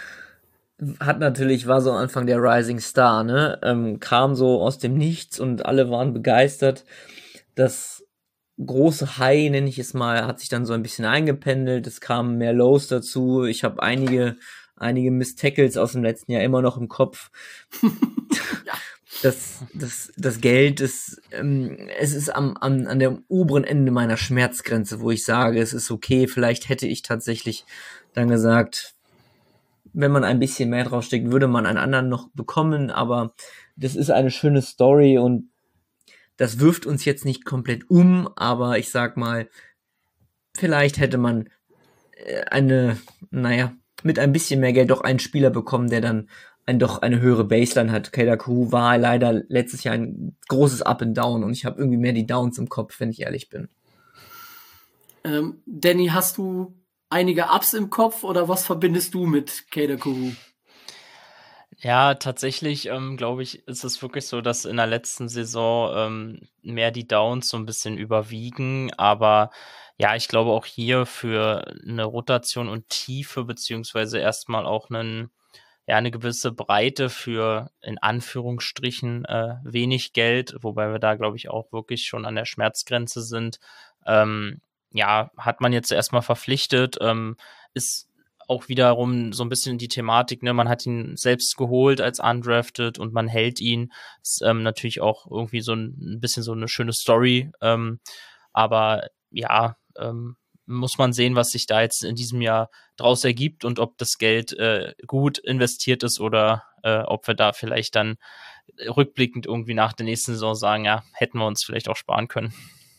Hat natürlich, war so am Anfang der Rising Star, ne? Ähm, kam so aus dem Nichts und alle waren begeistert. Das große High, nenne ich es mal, hat sich dann so ein bisschen eingependelt. Es kamen mehr Lows dazu. Ich habe einige, einige Miss Tackles aus dem letzten Jahr immer noch im Kopf.
Ja.
das, das, das Geld ist, ähm, es ist am, am, an dem oberen Ende meiner Schmerzgrenze, wo ich sage, es ist okay, vielleicht hätte ich tatsächlich dann gesagt, wenn man ein bisschen mehr draufsteckt, würde man einen anderen noch bekommen, aber das ist eine schöne Story und das wirft uns jetzt nicht komplett um, aber ich sag mal, vielleicht hätte man eine, naja, mit ein bisschen mehr Geld doch einen Spieler bekommen, der dann ein, doch eine höhere Baseline hat. Kader Kuru war leider letztes Jahr ein großes Up and Down und ich habe irgendwie mehr die Downs im Kopf, wenn ich ehrlich bin.
Ähm, Danny, hast du einige Ups im Kopf oder was verbindest du mit Kader Kuru?
Ja, tatsächlich, ähm, glaube ich, ist es wirklich so, dass in der letzten Saison ähm, mehr die Downs so ein bisschen überwiegen. Aber ja, ich glaube auch hier für eine Rotation und Tiefe, beziehungsweise erstmal auch einen, ja, eine gewisse Breite für in Anführungsstrichen äh, wenig Geld, wobei wir da, glaube ich, auch wirklich schon an der Schmerzgrenze sind. Ähm, ja, hat man jetzt erstmal verpflichtet, ähm, ist auch wiederum so ein bisschen die Thematik, ne, man hat ihn selbst geholt als undrafted und man hält ihn. Ist ähm, natürlich auch irgendwie so ein, ein bisschen so eine schöne Story. Ähm, aber ja, ähm, muss man sehen, was sich da jetzt in diesem Jahr draus ergibt und ob das Geld äh, gut investiert ist oder äh, ob wir da vielleicht dann rückblickend irgendwie nach der nächsten Saison sagen, ja, hätten wir uns vielleicht auch sparen können.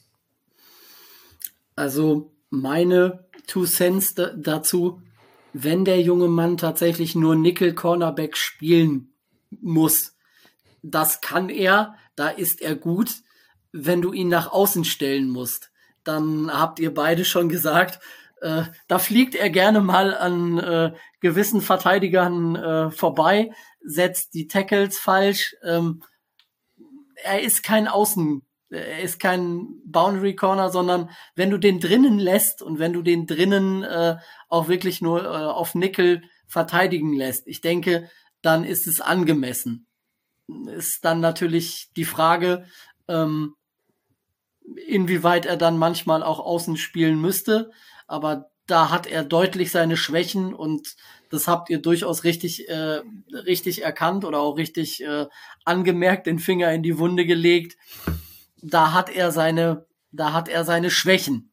Also meine Two Cents da- dazu, wenn der junge Mann tatsächlich nur Nickel Cornerback spielen muss, das kann er, da ist er gut. Wenn du ihn nach außen stellen musst, dann habt ihr beide schon gesagt, äh, da fliegt er gerne mal an äh, gewissen Verteidigern äh, vorbei, setzt die Tackles falsch. Ähm, er ist kein Außen, er ist kein Boundary Corner, sondern wenn du den drinnen lässt und wenn du den drinnen äh, auch wirklich nur äh, auf Nickel verteidigen lässt, ich denke, dann ist es angemessen. Ist dann natürlich die Frage, ähm, inwieweit er dann manchmal auch außen spielen müsste, aber da hat er deutlich seine Schwächen und das habt ihr durchaus richtig äh, richtig erkannt oder auch richtig äh, angemerkt, den Finger in die Wunde gelegt. Da hat er seine, da hat er seine Schwächen.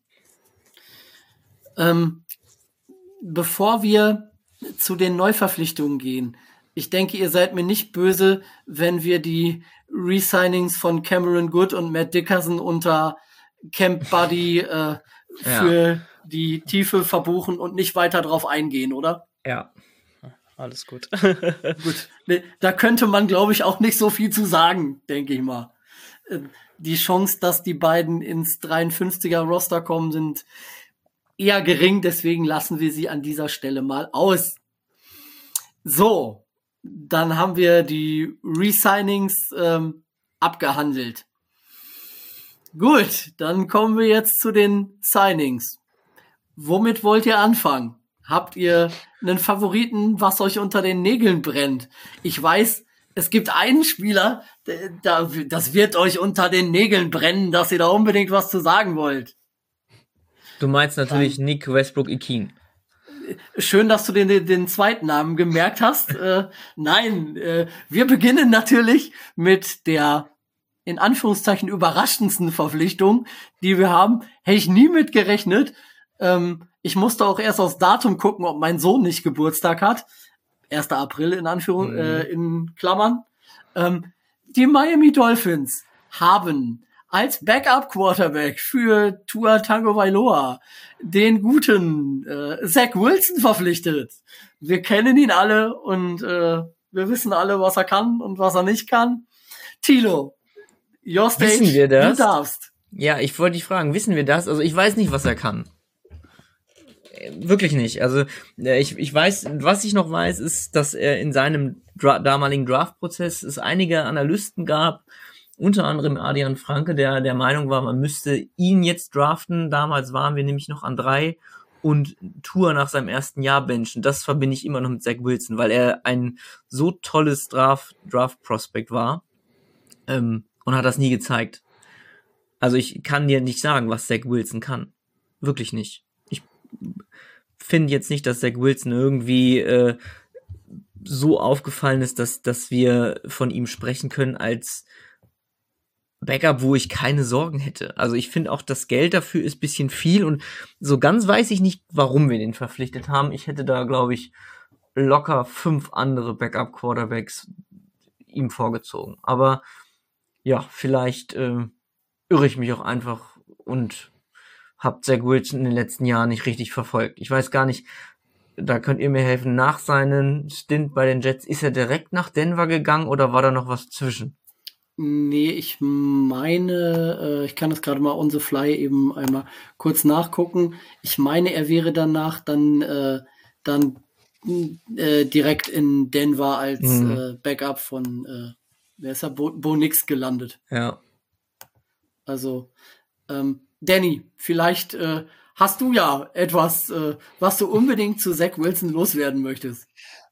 Ähm, bevor wir zu den Neuverpflichtungen gehen, ich denke, ihr seid mir nicht böse, wenn wir die Resignings von Cameron Good und Matt Dickerson unter Camp Buddy äh, für ja. die Tiefe verbuchen und nicht weiter drauf eingehen, oder?
Ja.
Alles gut.
Gut. Da könnte man, glaube ich, auch nicht so viel zu sagen, denke ich mal. Die Chance, dass die beiden ins dreiundfünfziger-Roster kommen, sind eher gering, deswegen lassen wir sie an dieser Stelle mal aus. So, dann haben wir die Resignings ähm, abgehandelt. Gut, dann kommen wir jetzt zu den Signings. Womit wollt ihr anfangen? Habt ihr einen Favoriten, was euch unter den Nägeln brennt? Ich weiß, es gibt einen Spieler, der, das wird euch unter den Nägeln brennen, dass ihr da unbedingt was zu sagen wollt.
Du meinst natürlich ähm, Nick Westbrook-Ikhine.
Schön, dass du den, den, den zweiten Namen gemerkt hast. äh, nein, äh, wir beginnen natürlich mit der in Anführungszeichen überraschendsten Verpflichtung, die wir haben. Hätte ich nie mit gerechnet. Ähm, ich musste auch erst aufs Datum gucken, ob mein Sohn nicht Geburtstag hat. erster April in Anführung, mhm. äh, in Klammern. Ähm, die Miami Dolphins haben als Backup-Quarterback für Tua Tagovailoa den guten äh, Zach Wilson verpflichtet. Wir kennen ihn alle und äh, wir wissen alle, was er kann und was er nicht kann. Thilo, your stage,
wissen wir das?
Du darfst.
Ja, ich wollte dich fragen, wissen wir das? Also ich weiß nicht, was er kann. Wirklich nicht. Also ich, ich weiß, was ich noch weiß, ist, dass er in seinem Dra- damaligen Draft-Prozess es einige Analysten gab, unter anderem Adrian Franke, der der Meinung war, man müsste ihn jetzt draften. Damals waren wir nämlich noch an drei und Tua nach seinem ersten Jahr benchen. Das verbinde ich immer noch mit Zach Wilson, weil er ein so tolles Draft, Draft-Prospect war ähm, und hat das nie gezeigt. Also ich kann dir nicht sagen, was Zach Wilson kann. Wirklich nicht. Ich finde jetzt nicht, dass Zach Wilson irgendwie äh, so aufgefallen ist, dass, dass wir von ihm sprechen können als Backup, wo ich keine Sorgen hätte. Also ich finde auch, das Geld dafür ist ein bisschen viel und so ganz weiß ich nicht, warum wir den verpflichtet haben. Ich hätte da, glaube ich, locker fünf andere Backup-Quarterbacks ihm vorgezogen. Aber ja, vielleicht äh, irre ich mich auch einfach und habe Zach Wilson in den letzten Jahren nicht richtig verfolgt. Ich weiß gar nicht, da könnt ihr mir helfen, nach seinem Stint bei den Jets, ist er direkt nach Denver gegangen oder war da noch was zwischen?
Nee, ich meine, äh, ich kann das gerade mal on the fly eben einmal kurz nachgucken. Ich meine, er wäre danach dann, äh, dann äh, direkt in Denver als
Mhm.
äh, Backup von, äh, wer ist er, Bo, Bo Nix gelandet.
Ja.
Also, ähm, Danny, vielleicht äh, hast du ja etwas, äh, was du unbedingt zu Zach Wilson loswerden möchtest.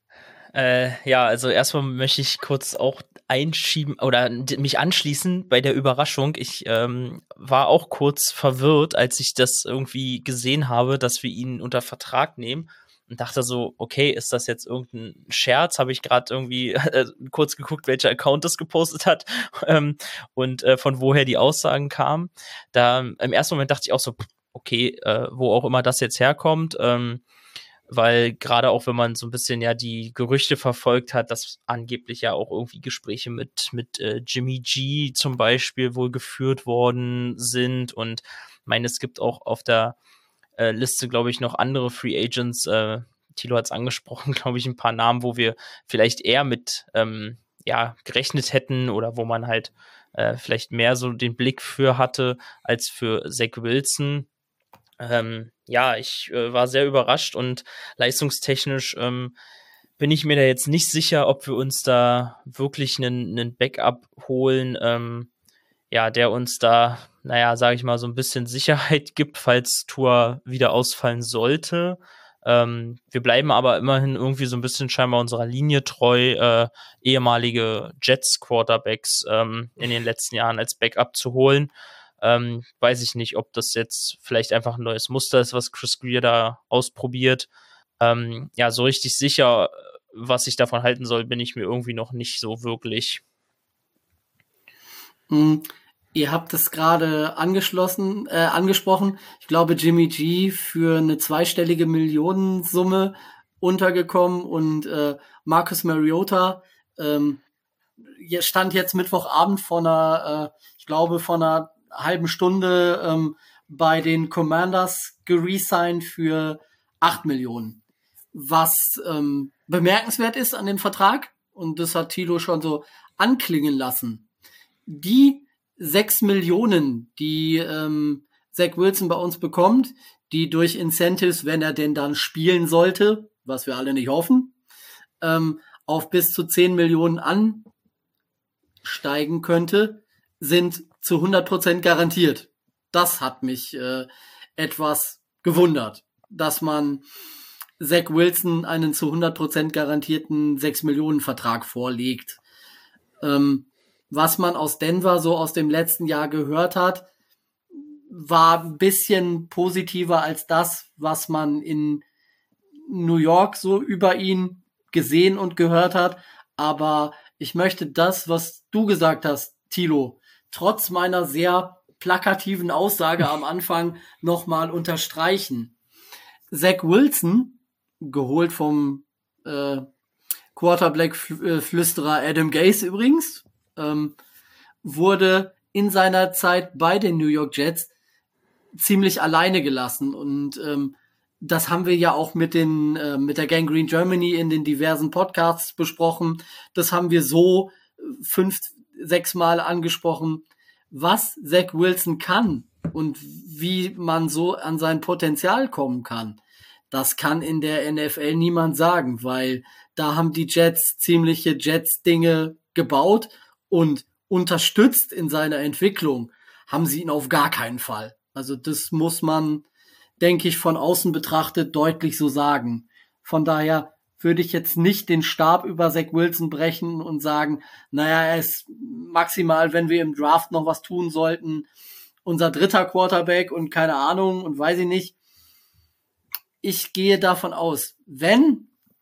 Äh, ja, also erstmal möchte ich kurz auch einschieben oder d- mich anschließen bei der Überraschung. Ich ähm, war auch kurz verwirrt, als ich das irgendwie gesehen habe, dass wir ihn unter Vertrag nehmen und dachte so, okay, ist das jetzt irgendein Scherz? Habe ich gerade irgendwie äh, kurz geguckt, welcher Account das gepostet hat ähm, und äh, von woher die Aussagen kamen. Da im ersten Moment dachte ich auch so, pff, okay, äh, wo auch immer das jetzt herkommt, ähm, weil gerade auch wenn man so ein bisschen ja die Gerüchte verfolgt hat, dass angeblich ja auch irgendwie Gespräche mit mit äh, Jimmy G zum Beispiel wohl geführt worden sind und ich meine, es gibt auch auf der äh, Liste, glaube ich, noch andere Free Agents. Äh, Thilo hat es angesprochen, glaube ich, ein paar Namen, wo wir vielleicht eher mit ähm, ja gerechnet hätten oder wo man halt äh, vielleicht mehr so den Blick für hatte als für Zach Wilson. Ähm, ja, ich äh, war sehr überrascht und leistungstechnisch ähm, bin ich mir da jetzt nicht sicher, ob wir uns da wirklich einen, einen Backup holen, ähm, ja, der uns da, naja, sage ich mal, so ein bisschen Sicherheit gibt, falls Tour wieder ausfallen sollte. Ähm, wir bleiben aber immerhin irgendwie so ein bisschen scheinbar unserer Linie treu, äh, ehemalige Jets-Quarterbacks ähm, in den letzten Jahren als Backup zu holen. Ähm, weiß ich nicht, ob das jetzt vielleicht einfach ein neues Muster ist, was Chris Greer da ausprobiert. Ähm, ja, so richtig sicher, was ich davon halten soll, bin ich mir irgendwie noch nicht so wirklich.
Hm, ihr habt es gerade angeschlossen, äh, angesprochen. Ich glaube, Jimmy G für eine zweistellige Millionensumme untergekommen und äh, Marcus Mariota ähm, stand jetzt Mittwochabend vor einer, äh, ich glaube, vor einer halben Stunde ähm, bei den Commanders geresigned für acht Millionen. Was ähm, bemerkenswert ist an dem Vertrag, und das hat Thilo schon so anklingen lassen, die sechs Millionen, die ähm, Zach Wilson bei uns bekommt, die durch Incentives, wenn er denn dann spielen sollte, was wir alle nicht hoffen, ähm, auf bis zu zehn Millionen ansteigen könnte, sind zu hundert Prozent garantiert. Das hat mich äh, etwas gewundert, dass man Zach Wilson einen zu hundert Prozent garantierten sechs Millionen Vertrag vorlegt. Ähm, was man aus Denver so aus dem letzten Jahr gehört hat, war ein bisschen positiver als das, was man in New York so über ihn gesehen und gehört hat. Aber ich möchte das, was du gesagt hast, Thilo, trotz meiner sehr plakativen Aussage am Anfang nochmal unterstreichen. Zach Wilson, geholt vom äh, Quarterback-Flüsterer Adam Gase übrigens, ähm, wurde in seiner Zeit bei den New York Jets ziemlich alleine gelassen. Und ähm, das haben wir ja auch mit den äh, mit der Gang Green Germany in den diversen Podcasts besprochen. Das haben wir so fünf, sechs Mal angesprochen, was Zach Wilson kann und wie man so an sein Potenzial kommen kann. Das kann in der N F L niemand sagen, weil da haben die Jets ziemliche Jets-Dinge gebaut und unterstützt in seiner Entwicklung haben sie ihn auf gar keinen Fall. Also das muss man, denke ich, von außen betrachtet deutlich so sagen. Von daher würde ich jetzt nicht den Stab über Zach Wilson brechen und sagen, naja, er ist maximal, wenn wir im Draft noch was tun sollten, unser dritter Quarterback und keine Ahnung und weiß ich nicht. Ich gehe davon aus, wenn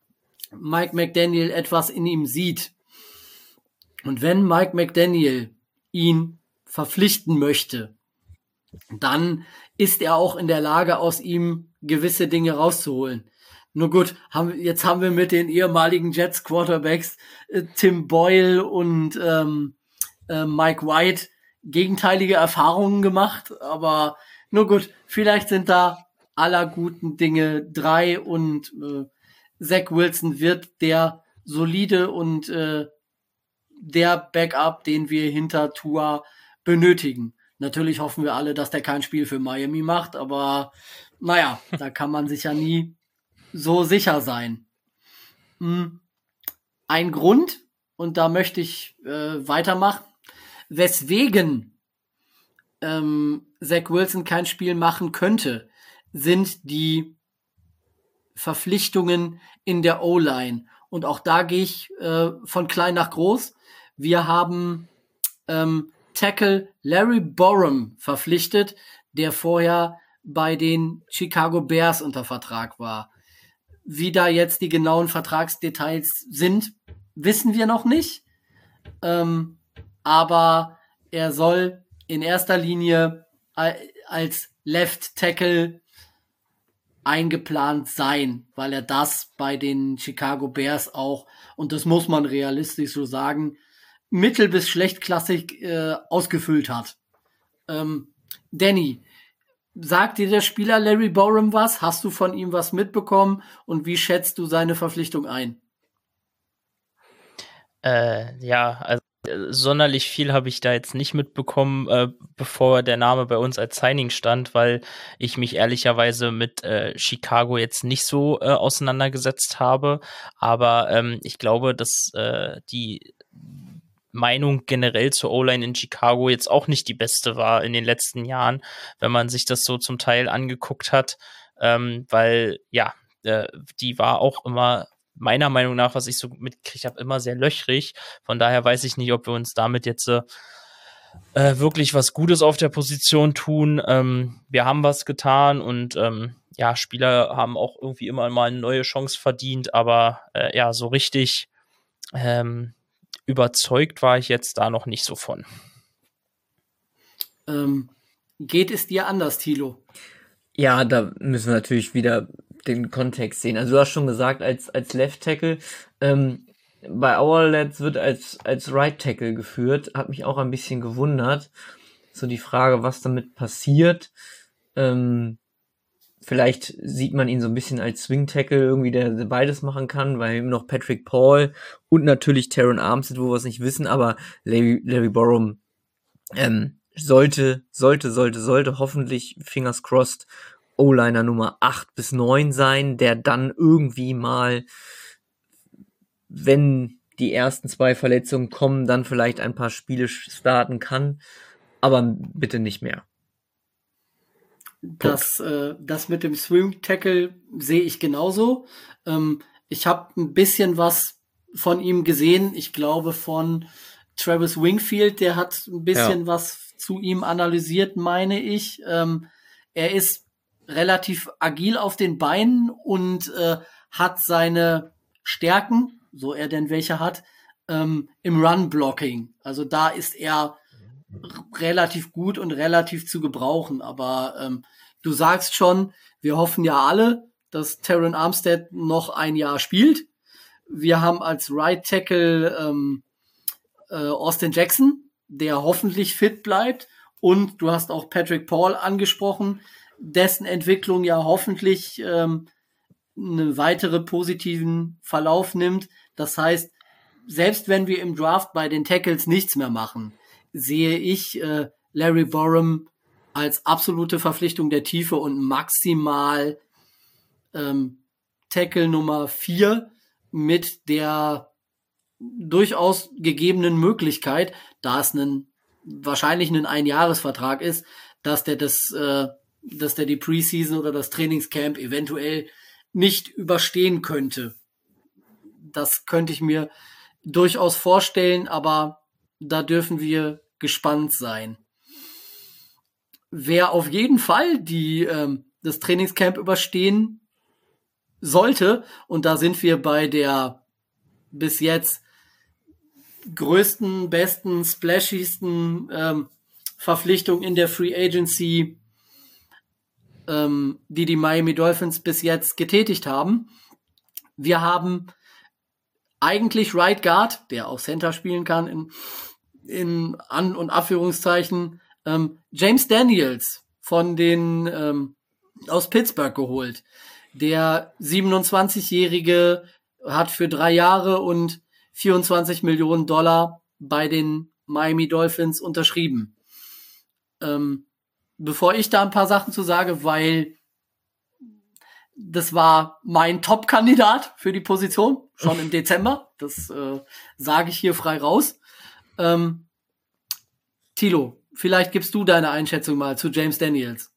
Mike McDaniel etwas in ihm sieht und wenn Mike McDaniel ihn verpflichten möchte, dann ist er auch in der Lage, aus ihm gewisse Dinge rauszuholen. Nur gut, haben, jetzt haben wir mit den ehemaligen Jets Quarterbacks äh, Tim Boyle und ähm, äh, Mike White gegenteilige Erfahrungen gemacht, aber nur gut, vielleicht sind da aller guten Dinge drei und äh, Zach Wilson wird der solide und äh, der Backup, den wir hinter Tua benötigen. Natürlich hoffen wir alle, dass der kein Spiel für Miami macht, aber naja, da kann man sich ja nie so sicher sein. Hm. Ein Grund, und da möchte ich äh, weitermachen, weswegen ähm, Zach Wilson kein Spiel machen könnte, sind die Verpflichtungen in der O-Line. Und auch da gehe ich äh, von klein nach groß. Wir haben ähm, Tackle Larry Borom verpflichtet, der vorher bei den Chicago Bears unter Vertrag war. Wie da jetzt die genauen Vertragsdetails sind, wissen wir noch nicht. Ähm, aber er soll in erster Linie als Left Tackle eingeplant sein, weil er das bei den Chicago Bears auch, und das muss man realistisch so sagen, mittel- bis schlechtklassig äh, ausgefüllt hat. Ähm, Danny, sagt dir der Spieler Larry Borom was? Hast du von ihm was mitbekommen? Und wie schätzt du seine Verpflichtung ein?
Äh, ja, also äh, sonderlich viel habe ich da jetzt nicht mitbekommen, äh, bevor der Name bei uns als Signing stand, weil ich mich ehrlicherweise mit äh, Chicago jetzt nicht so äh, auseinandergesetzt habe. Aber ähm, ich glaube, dass äh, die Meinung generell zur O-Line in Chicago jetzt auch nicht die beste war in den letzten Jahren, wenn man sich das so zum Teil angeguckt hat, ähm, weil ja, äh, die war auch immer meiner Meinung nach, was ich so mitgekriegt habe, immer sehr löchrig. Von daher weiß ich nicht, ob wir uns damit jetzt äh, wirklich was Gutes auf der Position tun. Ähm, wir haben was getan und ähm, ja, Spieler haben auch irgendwie immer mal eine neue Chance verdient, aber äh, ja, so richtig ähm, überzeugt war ich jetzt da noch nicht so von.
Ähm, geht es dir anders, Thilo?
Ja, da müssen wir natürlich wieder den Kontext sehen. Also du hast schon gesagt, als als Left Tackle, ähm, bei Our Lads wird als als Right Tackle geführt, hat mich auch ein bisschen gewundert. So die Frage, was damit passiert. Ähm, vielleicht sieht man ihn so ein bisschen als Swing Tackle irgendwie, der, der beides machen kann, weil eben noch Patrick Paul und natürlich Terron Armstead, wo wir es nicht wissen, aber Larry, Larry Borom ähm, sollte, sollte, sollte, sollte hoffentlich, fingers crossed, O-Liner Nummer acht bis neun sein, der dann irgendwie mal, wenn die ersten zwei Verletzungen kommen, dann vielleicht ein paar Spiele starten kann, aber bitte nicht mehr.
Das, äh, das mit dem Swing Tackle sehe ich genauso. Ähm, ich habe ein bisschen was von ihm gesehen. Ich glaube von Travis Wingfield, der hat ein bisschen ja. was zu ihm analysiert, meine ich. Ähm, er ist relativ agil auf den Beinen und äh, hat seine Stärken, so er denn welche hat, ähm, im Run-Blocking. Also da ist er relativ gut und relativ zu gebrauchen. Aber ähm, du sagst schon, wir hoffen ja alle, dass Terron Armstead noch ein Jahr spielt. Wir haben als Right Tackle ähm, äh, Austin Jackson, der hoffentlich fit bleibt. Und du hast auch Patrick Paul angesprochen, dessen Entwicklung ja hoffentlich ähm, einen weiteren positiven Verlauf nimmt. Das heißt, selbst wenn wir im Draft bei den Tackles nichts mehr machen, sehe ich äh, Larry Borom als absolute Verpflichtung der Tiefe und maximal ähm, Tackle Nummer vier mit der durchaus gegebenen Möglichkeit, da es einen, wahrscheinlich ein Einjahresvertrag ist, dass der das, äh, dass der die Preseason oder das Trainingscamp eventuell nicht überstehen könnte. Das könnte ich mir durchaus vorstellen, aber da dürfen wir gespannt sein. Wer auf jeden Fall die ähm, das Trainingscamp überstehen sollte, und da sind wir bei der bis jetzt größten, besten, splashigsten ähm, Verpflichtung in der Free Agency, ähm, die die Miami Dolphins bis jetzt getätigt haben. Wir haben eigentlich Right Guard, der auch Center spielen kann, in, in An- und Abführungszeichen, ähm, James Daniels von den ähm, aus Pittsburgh geholt. Der siebenundzwanzigjährige hat für drei Jahre und vierundzwanzig Millionen Dollar bei den Miami Dolphins unterschrieben. Ähm, bevor ich da ein paar Sachen zu sage, weil das war mein Top-Kandidat für die Position, schon im Dezember. Das äh, sage ich hier frei raus. Ähm, Thilo, vielleicht gibst du deine Einschätzung mal zu James Daniels.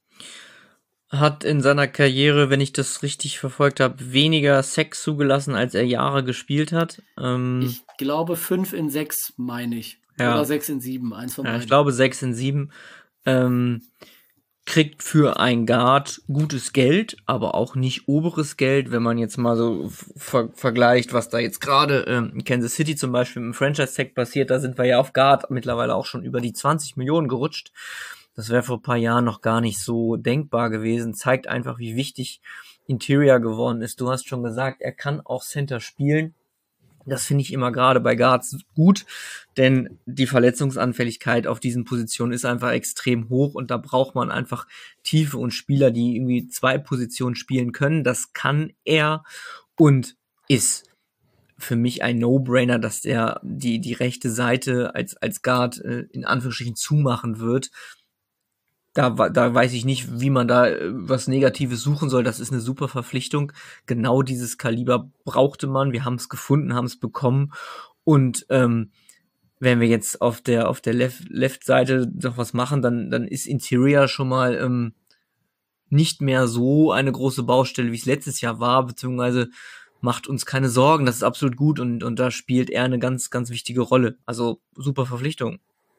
Hat in seiner Karriere, wenn ich das richtig verfolgt habe, weniger Sacks zugelassen, als er Jahre gespielt hat. Ähm,
ich glaube fünf in sechs, meine ich.
Ja.
Oder sechs in sieben, eins von
ja,
beiden.
Ich glaube sechs in sieben. Ähm, kriegt für ein Guard gutes Geld, aber auch nicht oberes Geld, wenn man jetzt mal so ver- vergleicht, was da jetzt gerade ähm, in Kansas City zum Beispiel im Franchise-Tag passiert. Da sind wir ja auf Guard mittlerweile auch schon über die zwanzig Millionen gerutscht. Das wäre vor ein paar Jahren noch gar nicht so denkbar gewesen. Zeigt einfach, wie wichtig Interior geworden ist. Du hast schon gesagt, er kann auch Center spielen. Das finde ich immer gerade bei Guards gut, denn die Verletzungsanfälligkeit auf diesen Positionen ist einfach extrem hoch und da braucht man einfach Tiefe und Spieler, die irgendwie zwei Positionen spielen können. Das kann er und ist für mich ein No-Brainer, dass der die die rechte Seite als als Guard äh, in Anführungsstrichen zumachen wird. Da, da weiß ich nicht, wie man da was Negatives suchen soll. Das ist eine super Verpflichtung. Genau dieses Kaliber brauchte man. Wir haben es gefunden, haben es bekommen. Und ähm, wenn wir jetzt auf der auf der Left, Left-Seite noch was machen, dann dann ist Interior schon mal ähm, nicht mehr so eine große Baustelle, wie es letztes Jahr war, beziehungsweise macht uns keine Sorgen. Das ist absolut gut und und da spielt er eine ganz ganz wichtige Rolle. Also super Verpflichtung.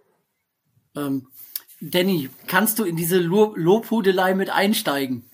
Ähm, Danny, kannst du in diese Lo- Lobhudelei mit einsteigen?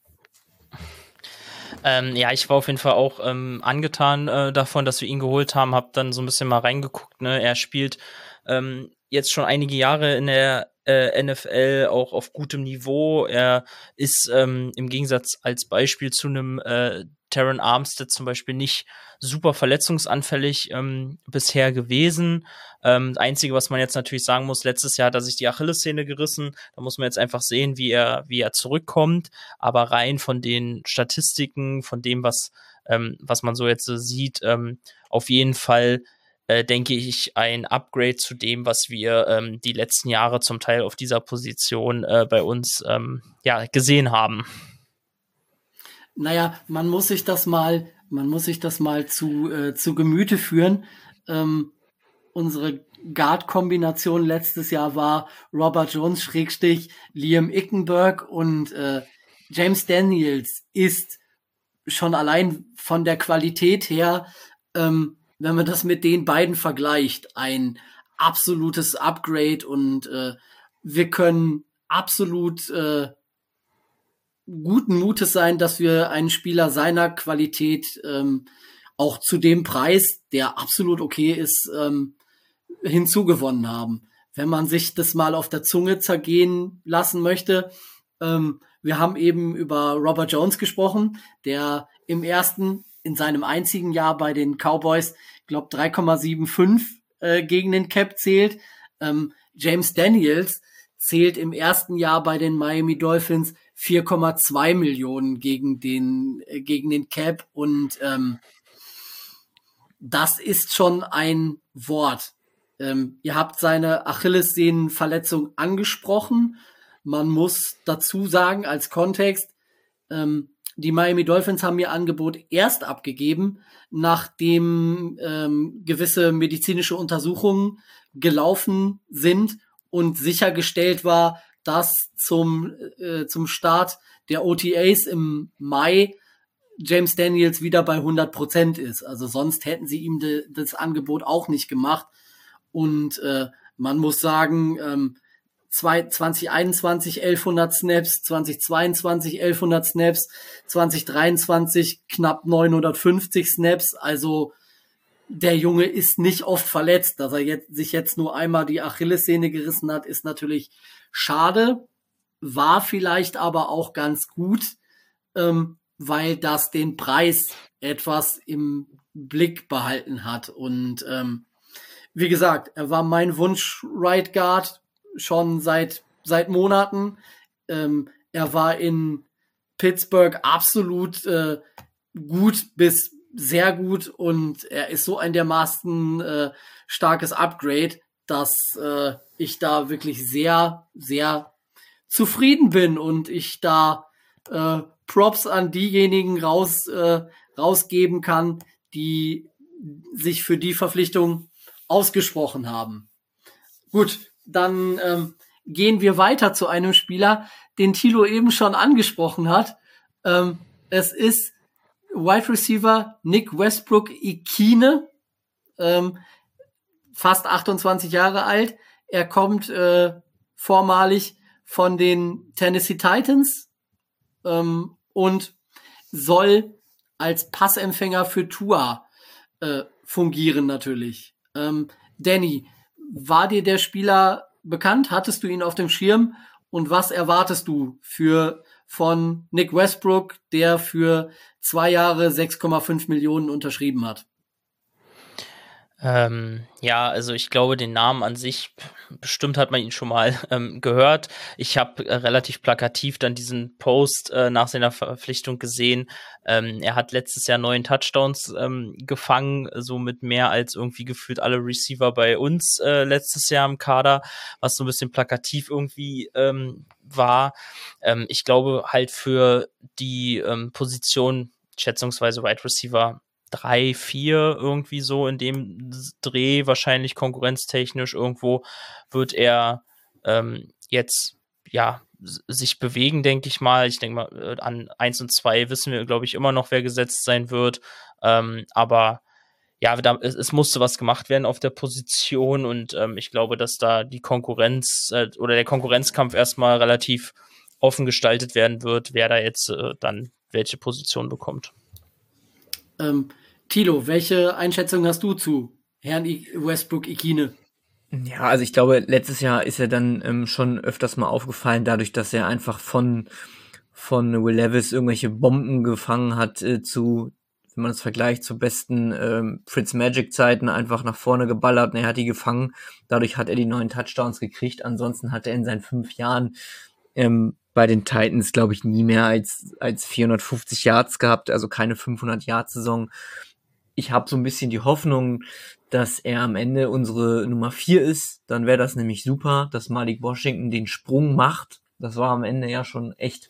Ähm, ja, ich war auf jeden Fall auch ähm, angetan äh, davon, dass wir ihn geholt haben. Hab dann so ein bisschen mal reingeguckt. Ne? Er spielt ähm, jetzt schon einige Jahre in der äh, N F L, auch auf gutem Niveau. Er ist ähm, im Gegensatz als Beispiel zu einem äh, Terron Armstead zum Beispiel nicht super verletzungsanfällig ähm, bisher gewesen. Ähm, das Einzige, was man jetzt natürlich sagen muss, letztes Jahr hat er sich die Achillessehne gerissen. Da muss man jetzt einfach sehen, wie er, wie er zurückkommt. Aber rein von den Statistiken, von dem, was, ähm, was man so jetzt so sieht, ähm, auf jeden Fall äh, denke ich, ein Upgrade zu dem, was wir ähm, die letzten Jahre zum Teil auf dieser Position äh, bei uns ähm, ja, gesehen haben.
Naja, man muss sich das mal, man muss sich das mal zu, äh, zu Gemüte führen. Ähm, unsere Guard-Kombination letztes Jahr war Robert Jones Schrägstrich Liam Ickenberg und äh, James Daniels ist schon allein von der Qualität her, ähm, wenn man das mit den beiden vergleicht, ein absolutes Upgrade und äh, wir können absolut äh, guten Mutes sein, dass wir einen Spieler seiner Qualität ähm, auch zu dem Preis, der absolut okay ist, ähm, hinzugewonnen haben. Wenn man sich das mal auf der Zunge zergehen lassen möchte, ähm, wir haben eben über Robert Jones gesprochen, der im ersten, in seinem einzigen Jahr bei den Cowboys, glaube drei Komma fünfundsiebzig äh, gegen den Cap zählt. Ähm, James Daniels zählt im ersten Jahr bei den Miami Dolphins vier Komma zwei Millionen gegen den äh, gegen den Cap und ähm, das ist schon ein Wort. Ähm, ihr habt seine Achillessehnenverletzung angesprochen. Man muss dazu sagen, als Kontext, ähm, die Miami Dolphins haben ihr Angebot erst abgegeben, nachdem ähm, gewisse medizinische Untersuchungen gelaufen sind und sichergestellt war, dass zum, äh, zum Start der O T As im Mai James Daniels wieder bei hundert Prozent ist. Also sonst hätten sie ihm de, das Angebot auch nicht gemacht. Und äh, man muss sagen, ähm, zwanzig einundzwanzig elfhundert Snaps, zwanzig zweiundzwanzig elfhundert Snaps, zwanzig dreiundzwanzig knapp neunhundertfünfzig Snaps. Also der Junge ist nicht oft verletzt. Dass er jetzt, sich jetzt nur einmal die Achillessehne gerissen hat, ist natürlich schade. War vielleicht aber auch ganz gut, ähm, weil das den Preis etwas im Blick behalten hat. Und ähm, wie gesagt, er war mein Wunsch Right Guard schon seit seit Monaten. Ähm, er war in Pittsburgh absolut äh, gut bis sehr gut und er ist so ein dermaßen äh, starkes Upgrade, dass äh, ich da wirklich sehr, sehr zufrieden bin und ich da äh, Props an diejenigen raus äh, rausgeben kann, die sich für die Verpflichtung ausgesprochen haben. Gut, dann ähm, gehen wir weiter zu einem Spieler, den Thilo eben schon angesprochen hat. Ähm, es ist Wide Receiver Nick Westbrook-Ikhine, ähm, fast achtundzwanzig Jahre alt. Er kommt äh, vormalig von den Tennessee Titans ähm, und soll als Passempfänger für Tua äh, fungieren natürlich. Ähm, Danny, war dir der Spieler bekannt? Hattest du ihn auf dem Schirm? Und was erwartest du für von Nick Westbrook, der für zwei Jahre sechs Komma fünf Millionen unterschrieben hat?
Ähm, ja, also ich glaube, den Namen an sich, bestimmt hat man ihn schon mal ähm, gehört. Ich habe äh, relativ plakativ dann diesen Post äh, nach seiner Verpflichtung gesehen. Ähm, er hat letztes Jahr neun Touchdowns ähm, gefangen, so mit mehr als irgendwie gefühlt alle Receiver bei uns äh, letztes Jahr im Kader, was so ein bisschen plakativ irgendwie ähm, war. Ähm, ich glaube halt für die ähm, Position, schätzungsweise Wide Receiver drei, vier irgendwie so in dem Dreh, wahrscheinlich konkurrenztechnisch irgendwo, wird er ähm, jetzt ja s- sich bewegen, denke ich mal. Ich denke mal, äh, an eins und zwei wissen wir, glaube ich, immer noch, wer gesetzt sein wird. Ähm, aber ja, da, es, es musste was gemacht werden auf der Position und ähm, ich glaube, dass da die Konkurrenz äh, oder der Konkurrenzkampf erstmal relativ offen gestaltet werden wird, wer da jetzt äh, dann welche Position bekommt.
Ähm, Thilo, welche Einschätzung hast du zu Herrn I- Westbrook-Ikhine?
Ja, also ich glaube, letztes Jahr ist er dann ähm, schon öfters mal aufgefallen, dadurch, dass er einfach von von Will Levis irgendwelche Bomben gefangen hat äh, zu, wenn man es vergleicht, zu besten ähm, Fritz Magic Zeiten einfach nach vorne geballert und er hat die gefangen. Dadurch hat er die neuen Touchdowns gekriegt. Ansonsten hat er in seinen fünf Jahren ähm, bei den Titans, glaube ich, nie mehr als als vierhundertfünfzig Yards gehabt, also keine fünfhundert Yard Saison. Ich habe so ein bisschen die Hoffnung, dass er am Ende unsere Nummer vier ist. Dann wäre das nämlich super, dass Malik Washington den Sprung macht. Das war am Ende ja schon echt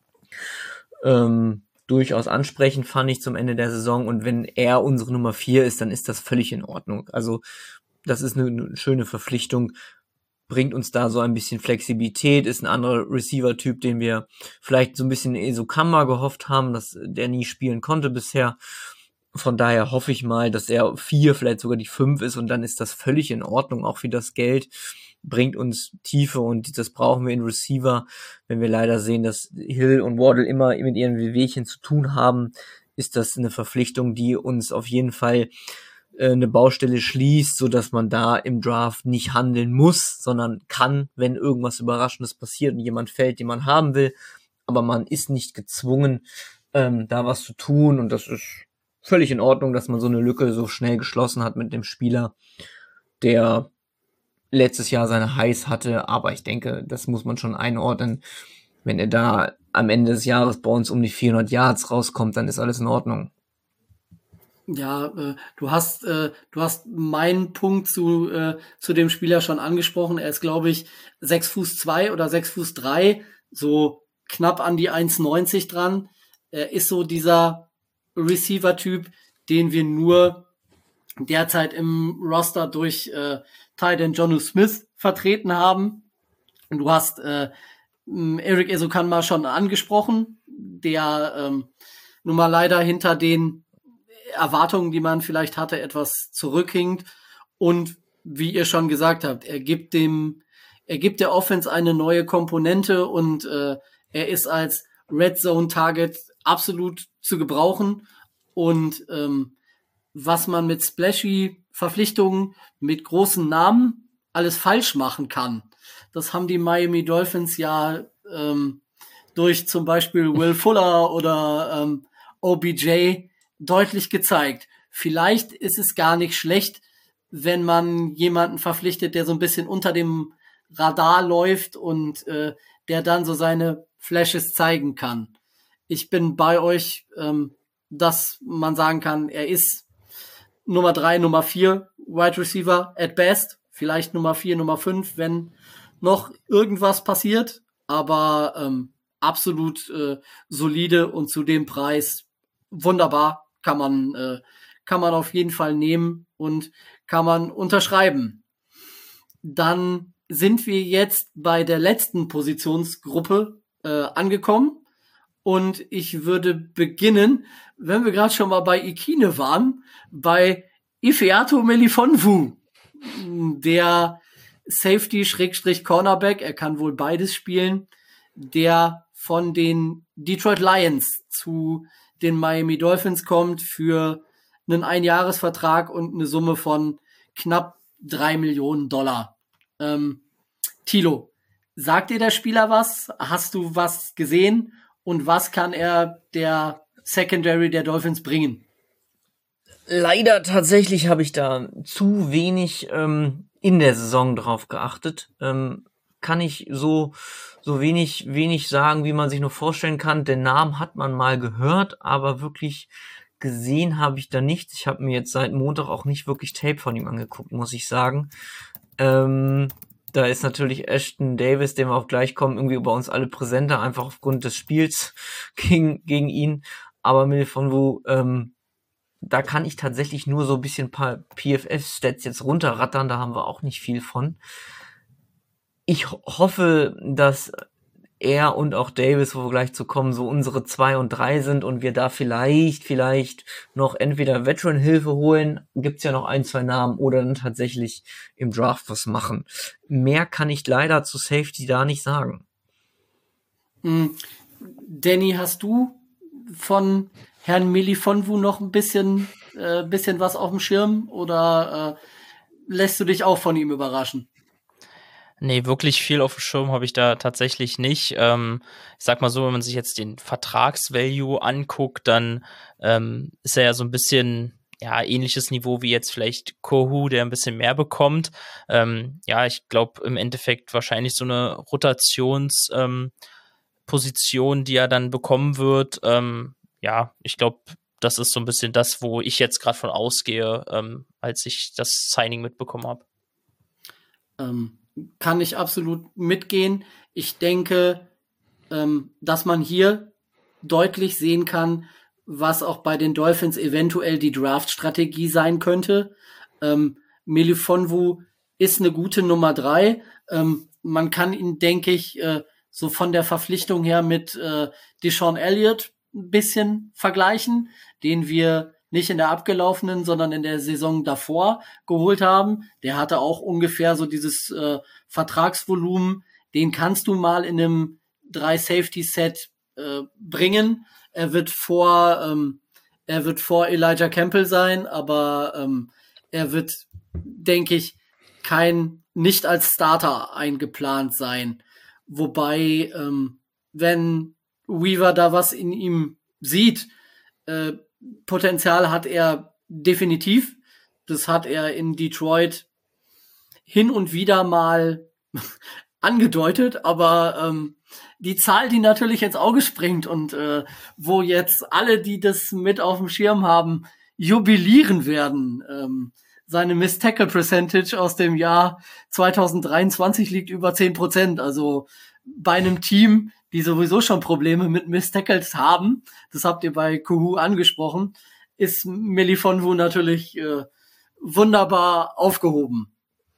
ähm, durchaus ansprechend, fand ich zum Ende der Saison. Und wenn er unsere Nummer vier ist, dann ist das völlig in Ordnung. Also das ist eine, eine schöne Verpflichtung, bringt uns da so ein bisschen Flexibilität, ist ein anderer Receiver-Typ, den wir vielleicht so ein bisschen in Esokamba gehofft haben, dass der nie spielen konnte bisher. Von daher hoffe ich mal, dass er vier, vielleicht sogar die fünf ist und dann ist das völlig in Ordnung, auch wie das Geld bringt uns Tiefe und das brauchen wir in Receiver. Wenn wir leider sehen, dass Hill und Waddle immer mit ihren Wehwehchen zu tun haben, ist das eine Verpflichtung, die uns auf jeden Fall äh, eine Baustelle schließt, so dass man da im Draft nicht handeln muss, sondern kann, wenn irgendwas Überraschendes passiert und jemand fällt, den man haben will, aber man ist nicht gezwungen, ähm, da was zu tun und das ist völlig in Ordnung, dass man so eine Lücke so schnell geschlossen hat mit dem Spieler, der letztes Jahr seine Highs hatte, aber ich denke, das muss man schon einordnen. Wenn er da am Ende des Jahres bei uns um die vierhundert Yards rauskommt, dann ist alles in Ordnung.
Ja, äh, du hast äh, du hast meinen Punkt zu äh, zu dem Spieler schon angesprochen. Er ist, glaube ich, sechs Fuß zwei oder sechs Fuß drei, so knapp an die eins neunzig dran. Er ist so dieser Receiver-Typ, den wir nur derzeit im Roster durch äh, Tight End Jonnu Smith vertreten haben. Und du hast äh, Eric Esokanma schon angesprochen, der ähm, nun mal leider hinter den Erwartungen, die man vielleicht hatte, etwas zurückhinkt. Und wie ihr schon gesagt habt, er gibt dem er gibt der Offense eine neue Komponente und äh, er ist als Red Zone Target absolut zu gebrauchen. Und ähm, was man mit splashy Verpflichtungen, mit großen Namen alles falsch machen kann, das haben die Miami Dolphins ja ähm, durch zum Beispiel Will Fuller oder ähm, O B J deutlich gezeigt. Vielleicht ist es gar nicht schlecht, wenn man jemanden verpflichtet, der so ein bisschen unter dem Radar läuft und äh, der dann so seine Flashes zeigen kann. Ich bin bei euch, ähm, dass man sagen kann, er ist Nummer drei, Nummer vier Wide Receiver at best, vielleicht Nummer vier, Nummer fünf, wenn noch irgendwas passiert, aber ähm, absolut äh, solide und zu dem Preis wunderbar, kann man äh, kann man auf jeden Fall nehmen und kann man unterschreiben. Dann sind wir jetzt bei der letzten Positionsgruppe äh, angekommen und ich würde beginnen, wenn wir gerade schon mal bei Ikine waren, bei Ifeatu Melifonwu, der Safety-Cornerback, er kann wohl beides spielen, der von den Detroit Lions zu den Miami Dolphins kommt für einen Einjahresvertrag und eine Summe von knapp drei Millionen Dollar. Ähm, Thilo, sagt dir der Spieler was? Hast du was gesehen? Und was kann er der Secondary der Dolphins bringen?
Leider tatsächlich habe ich da zu wenig ähm, in der Saison drauf geachtet. Ähm, kann ich so so wenig wenig sagen, wie man sich nur vorstellen kann. Den Namen hat man mal gehört, aber wirklich gesehen habe ich da nichts. Ich habe mir jetzt seit Montag auch nicht wirklich Tape von ihm angeguckt, muss ich sagen. Ähm, da ist natürlich Ashton Davis, dem wir auch gleich kommen, irgendwie bei uns alle präsenter, einfach aufgrund des Spiels gegen gegen ihn. Aber Melifonwu, ähm, da kann ich tatsächlich nur so ein bisschen ein paar P F F-Stats jetzt runterrattern, da haben wir auch nicht viel von. Ich ho- hoffe, dass er und auch Davis, wo wir gleich zu kommen, so unsere zwei und drei sind und wir da vielleicht, vielleicht noch entweder Veteran-Hilfe holen, gibt's ja noch ein, zwei Namen, oder dann tatsächlich im Draft was machen. Mehr kann ich leider zu Safety da nicht sagen.
Mhm. Danny, hast du von Herrn Melifonwu noch ein bisschen, äh, bisschen was auf dem Schirm oder äh, lässt du dich auch von ihm überraschen?
Nee, wirklich viel auf dem Schirm habe ich da tatsächlich nicht. Ähm, ich sag mal so, wenn man sich jetzt den Vertragsvalue anguckt, dann ähm, ist er ja so ein bisschen, ja, ähnliches Niveau wie jetzt vielleicht Kohu, der ein bisschen mehr bekommt. Ähm, ja, ich glaube im Endeffekt wahrscheinlich so eine Rotations ähm, Position, die er dann bekommen wird. Ähm, ja, ich glaube, das ist so ein bisschen das, wo ich jetzt gerade von ausgehe, ähm, als ich das Signing mitbekommen habe.
Ähm, kann ich absolut mitgehen. Ich denke, ähm, dass man hier deutlich sehen kann, was auch bei den Dolphins eventuell die Draft-Strategie sein könnte. Ähm, Melifonwu ist eine gute Nummer drei. Ähm, man kann ihn, denke ich, äh, so von der Verpflichtung her mit äh, Deshaun Elliott ein bisschen vergleichen, den wir nicht in der abgelaufenen, sondern in der Saison davor geholt haben. Der hatte auch ungefähr so dieses äh, Vertragsvolumen. Den kannst du mal in einem drei-Safety-Set äh, bringen. Er wird vor, ähm, er wird vor Elijah Campbell sein, aber ähm, er wird, denke ich, kein, nicht als Starter eingeplant sein. Wobei, ähm, wenn Weaver da was in ihm sieht, äh, Potenzial hat er definitiv. Das hat er in Detroit hin und wieder mal angedeutet, aber ähm, die Zahl, die natürlich ins Auge springt und äh, wo jetzt alle, die das mit auf dem Schirm haben, jubilieren werden. Ähm, seine Missed Tackle Percentage aus dem Jahr zwanzig dreiundzwanzig liegt über zehn Prozent. Also bei einem Team, die sowieso schon Probleme mit Missed Tackles haben, das habt ihr bei Kohu angesprochen, ist Melifonwu natürlich äh, wunderbar aufgehoben.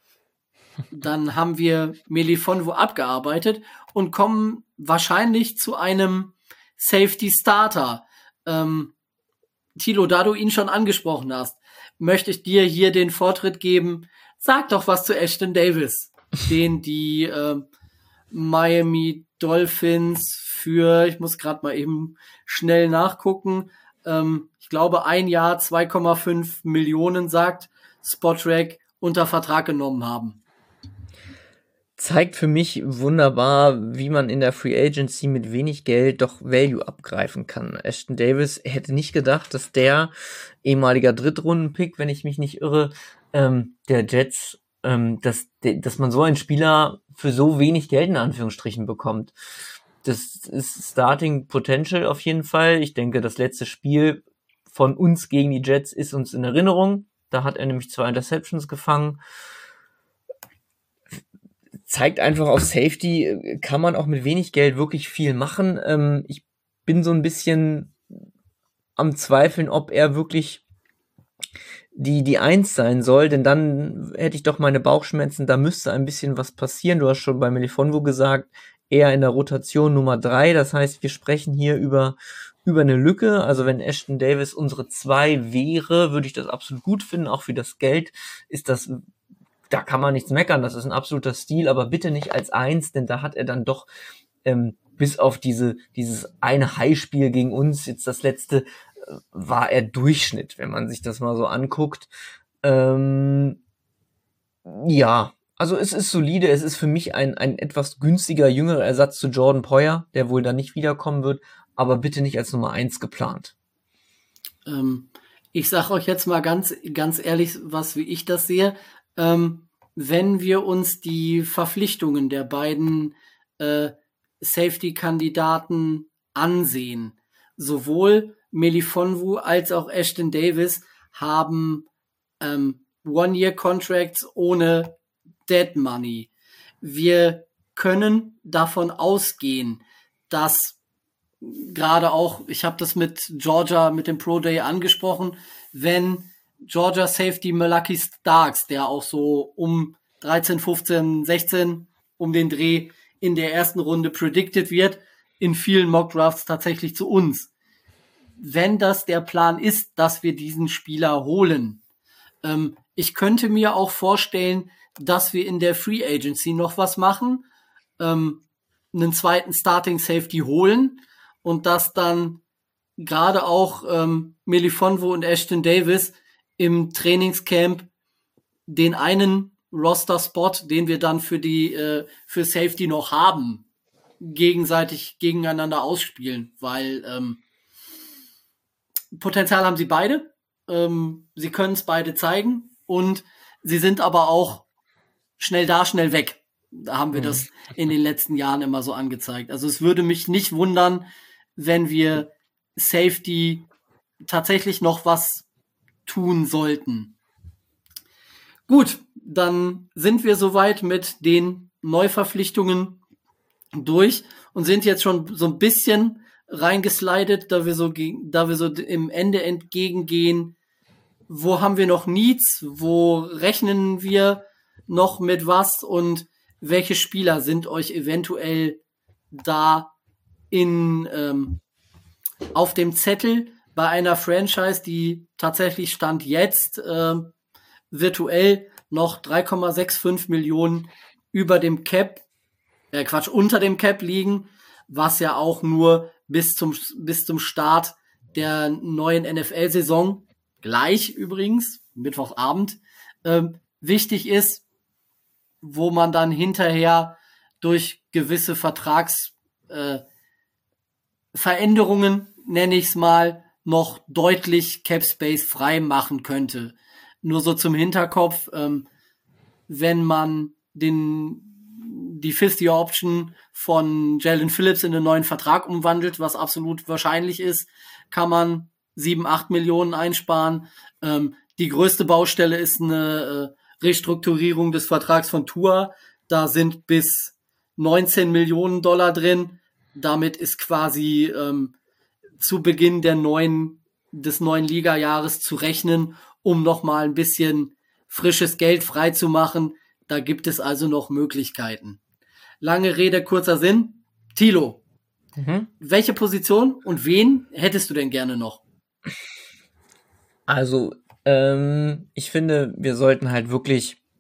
Dann haben wir Melifonwu abgearbeitet und kommen wahrscheinlich zu einem Safety Starter. Ähm, Thilo, da du ihn schon angesprochen hast, möchte ich dir hier den Vortritt geben. Sag doch was zu Ashton Davis. den die äh, Miami Dolphins für, ich muss gerade mal eben schnell nachgucken, ähm, ich glaube ein Jahr zwei Komma fünf Millionen, sagt Spotrac, unter Vertrag genommen haben.
Zeigt für mich wunderbar, wie man in der Free Agency mit wenig Geld doch Value abgreifen kann. Ashton Davis hätte nicht gedacht, dass der ehemaliger Drittrunden-Pick, wenn ich mich nicht irre, ähm, der Jets, ähm, dass, dass man so einen Spieler für so wenig Geld in Anführungsstrichen bekommt. Das ist Starting Potential auf jeden Fall. Ich denke, das letzte Spiel von uns gegen die Jets ist uns in Erinnerung. Da hat er nämlich zwei Interceptions gefangen. Zeigt einfach auf Safety, kann man auch mit wenig Geld wirklich viel machen. Ähm, ich bin so ein bisschen am Zweifeln, ob er wirklich die die Eins sein soll, denn dann hätte ich doch meine Bauchschmerzen, da müsste ein bisschen was passieren. Du hast schon bei Melifonwu gesagt, eher in der Rotation Nummer drei, das heißt, wir sprechen hier über über eine Lücke. Also wenn Ashton Davis unsere zwei wäre, würde ich das absolut gut finden, auch für das Geld ist das, da kann man nichts meckern, das ist ein absoluter Stil, aber bitte nicht als Eins, denn da hat er dann doch ähm, bis auf diese dieses eine High-Spiel gegen uns, jetzt das letzte, äh, war er Durchschnitt, wenn man sich das mal so anguckt. Ähm, ja, also es ist solide, es ist für mich ein ein etwas günstiger, jüngerer Ersatz zu Jordan Poyer, der wohl dann nicht wiederkommen wird, aber bitte nicht als Nummer eins geplant.
Ähm, ich sage euch jetzt mal ganz ganz ehrlich, was wie ich das sehe. Ähm, wenn wir uns die Verpflichtungen der beiden äh, Safety-Kandidaten ansehen, sowohl Melifonwu als auch Ashton Davis haben ähm, One-Year-Contracts ohne Dead Money. Wir können davon ausgehen, dass gerade auch, ich habe das mit Georgia, mit dem Pro Day angesprochen, wenn Georgia Safety Malaki Starks, der auch so um dreizehn, fünfzehn, sechzehn um den Dreh in der ersten Runde predicted wird, in vielen Mock-Drafts tatsächlich zu uns. Wenn das der Plan ist, dass wir diesen Spieler holen, ähm, ich könnte mir auch vorstellen, dass wir in der Free Agency noch was machen, ähm, einen zweiten Starting Safety holen und dass dann gerade auch ähm, Melifonwu und Ashton Davis im Trainingscamp den einen Roster-Spot, den wir dann für die äh, für Safety noch haben, gegenseitig gegeneinander ausspielen, weil ähm, Potenzial haben sie beide, ähm, sie können es beide zeigen und sie sind aber auch schnell da, schnell weg. Da haben wir mhm. das in den letzten Jahren immer so angezeigt. Also es würde mich nicht wundern, wenn wir Safety tatsächlich noch was tun sollten. Gut, dann sind wir soweit mit den Neuverpflichtungen durch und sind jetzt schon so ein bisschen reingeslidet, da wir so da wir so im Ende entgegengehen. Wo haben wir noch Needs? Wo rechnen wir noch mit was? Und welche Spieler sind euch eventuell da in ähm, auf dem Zettel bei einer Franchise, die tatsächlich Stand jetzt äh, virtuell noch drei Komma fünfundsechzig Millionen über dem Cap, äh Quatsch, unter dem Cap liegen, was ja auch nur bis zum bis zum Start der neuen N F L-Saison, gleich übrigens, Mittwochabend, ähm, wichtig ist, wo man dann hinterher durch gewisse Vertrags äh, Veränderungen, nenne ich es mal, noch deutlich Cap Space frei machen könnte. Nur so zum Hinterkopf, ähm, wenn man den die Fifth-Year-Option von Jalen Phillips in einen neuen Vertrag umwandelt, was absolut wahrscheinlich ist, kann man sieben, acht Millionen einsparen. Ähm, die größte Baustelle ist eine äh, Restrukturierung des Vertrags von Tua. Da sind bis neunzehn Millionen Dollar drin. Damit ist quasi ähm, zu Beginn der neuen, des neuen Liga-Jahres zu rechnen, um nochmal ein bisschen frisches Geld freizumachen. Da gibt es also noch Möglichkeiten. Lange Rede, kurzer Sinn. Thilo, mhm. welche Position und wen hättest du denn gerne noch?
Also, ähm, ich finde, wir sollten halt wirklich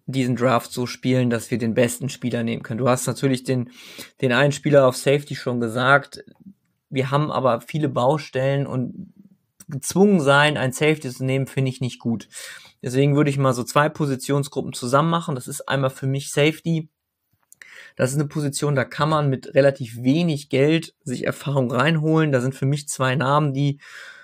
diesen Draft so spielen, dass wir den besten Spieler nehmen können. Du hast natürlich den, den einen Spieler auf Safety schon gesagt. Wir haben aber viele Baustellen und gezwungen sein, ein Safety zu nehmen, finde ich nicht gut. Deswegen würde ich mal so zwei Positionsgruppen zusammen machen. Das ist einmal für mich Safety. Das ist eine Position, da kann man mit relativ wenig Geld sich Erfahrung reinholen. Da sind für mich zwei Namen, die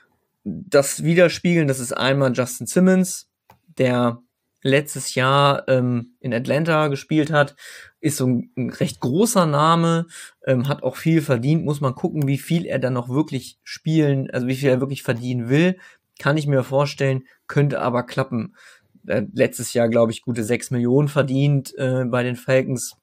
das widerspiegeln. Das ist einmal Justin Simmons, der letztes Jahr ähm, in Atlanta gespielt hat, ist so ein, ein recht großer Name, ähm, hat auch viel verdient, muss man gucken, wie viel er dann noch wirklich spielen, also wie viel er wirklich verdienen will, kann ich mir vorstellen, könnte aber klappen. Äh, letztes Jahr, glaube ich, gute sechs Millionen verdient äh, bei den Falcons.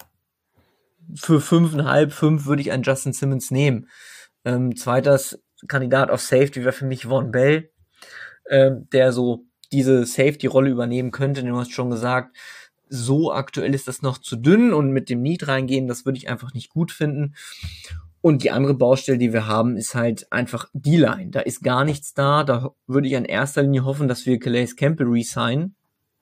Für fünfeinhalb, fünf würde ich einen Justin Simmons nehmen. Ähm, zweiters Kandidat auf Safety wäre für mich Von Bell, äh, der so diese Safety-Rolle übernehmen könnte. Du hast schon gesagt, so aktuell ist das noch zu dünn und mit dem Need reingehen, das würde ich einfach nicht gut finden. Und die andere Baustelle, die wir haben, ist halt einfach D-Line. Da ist gar nichts da. Da würde ich in erster Linie hoffen, dass wir Calais Campbell resignen.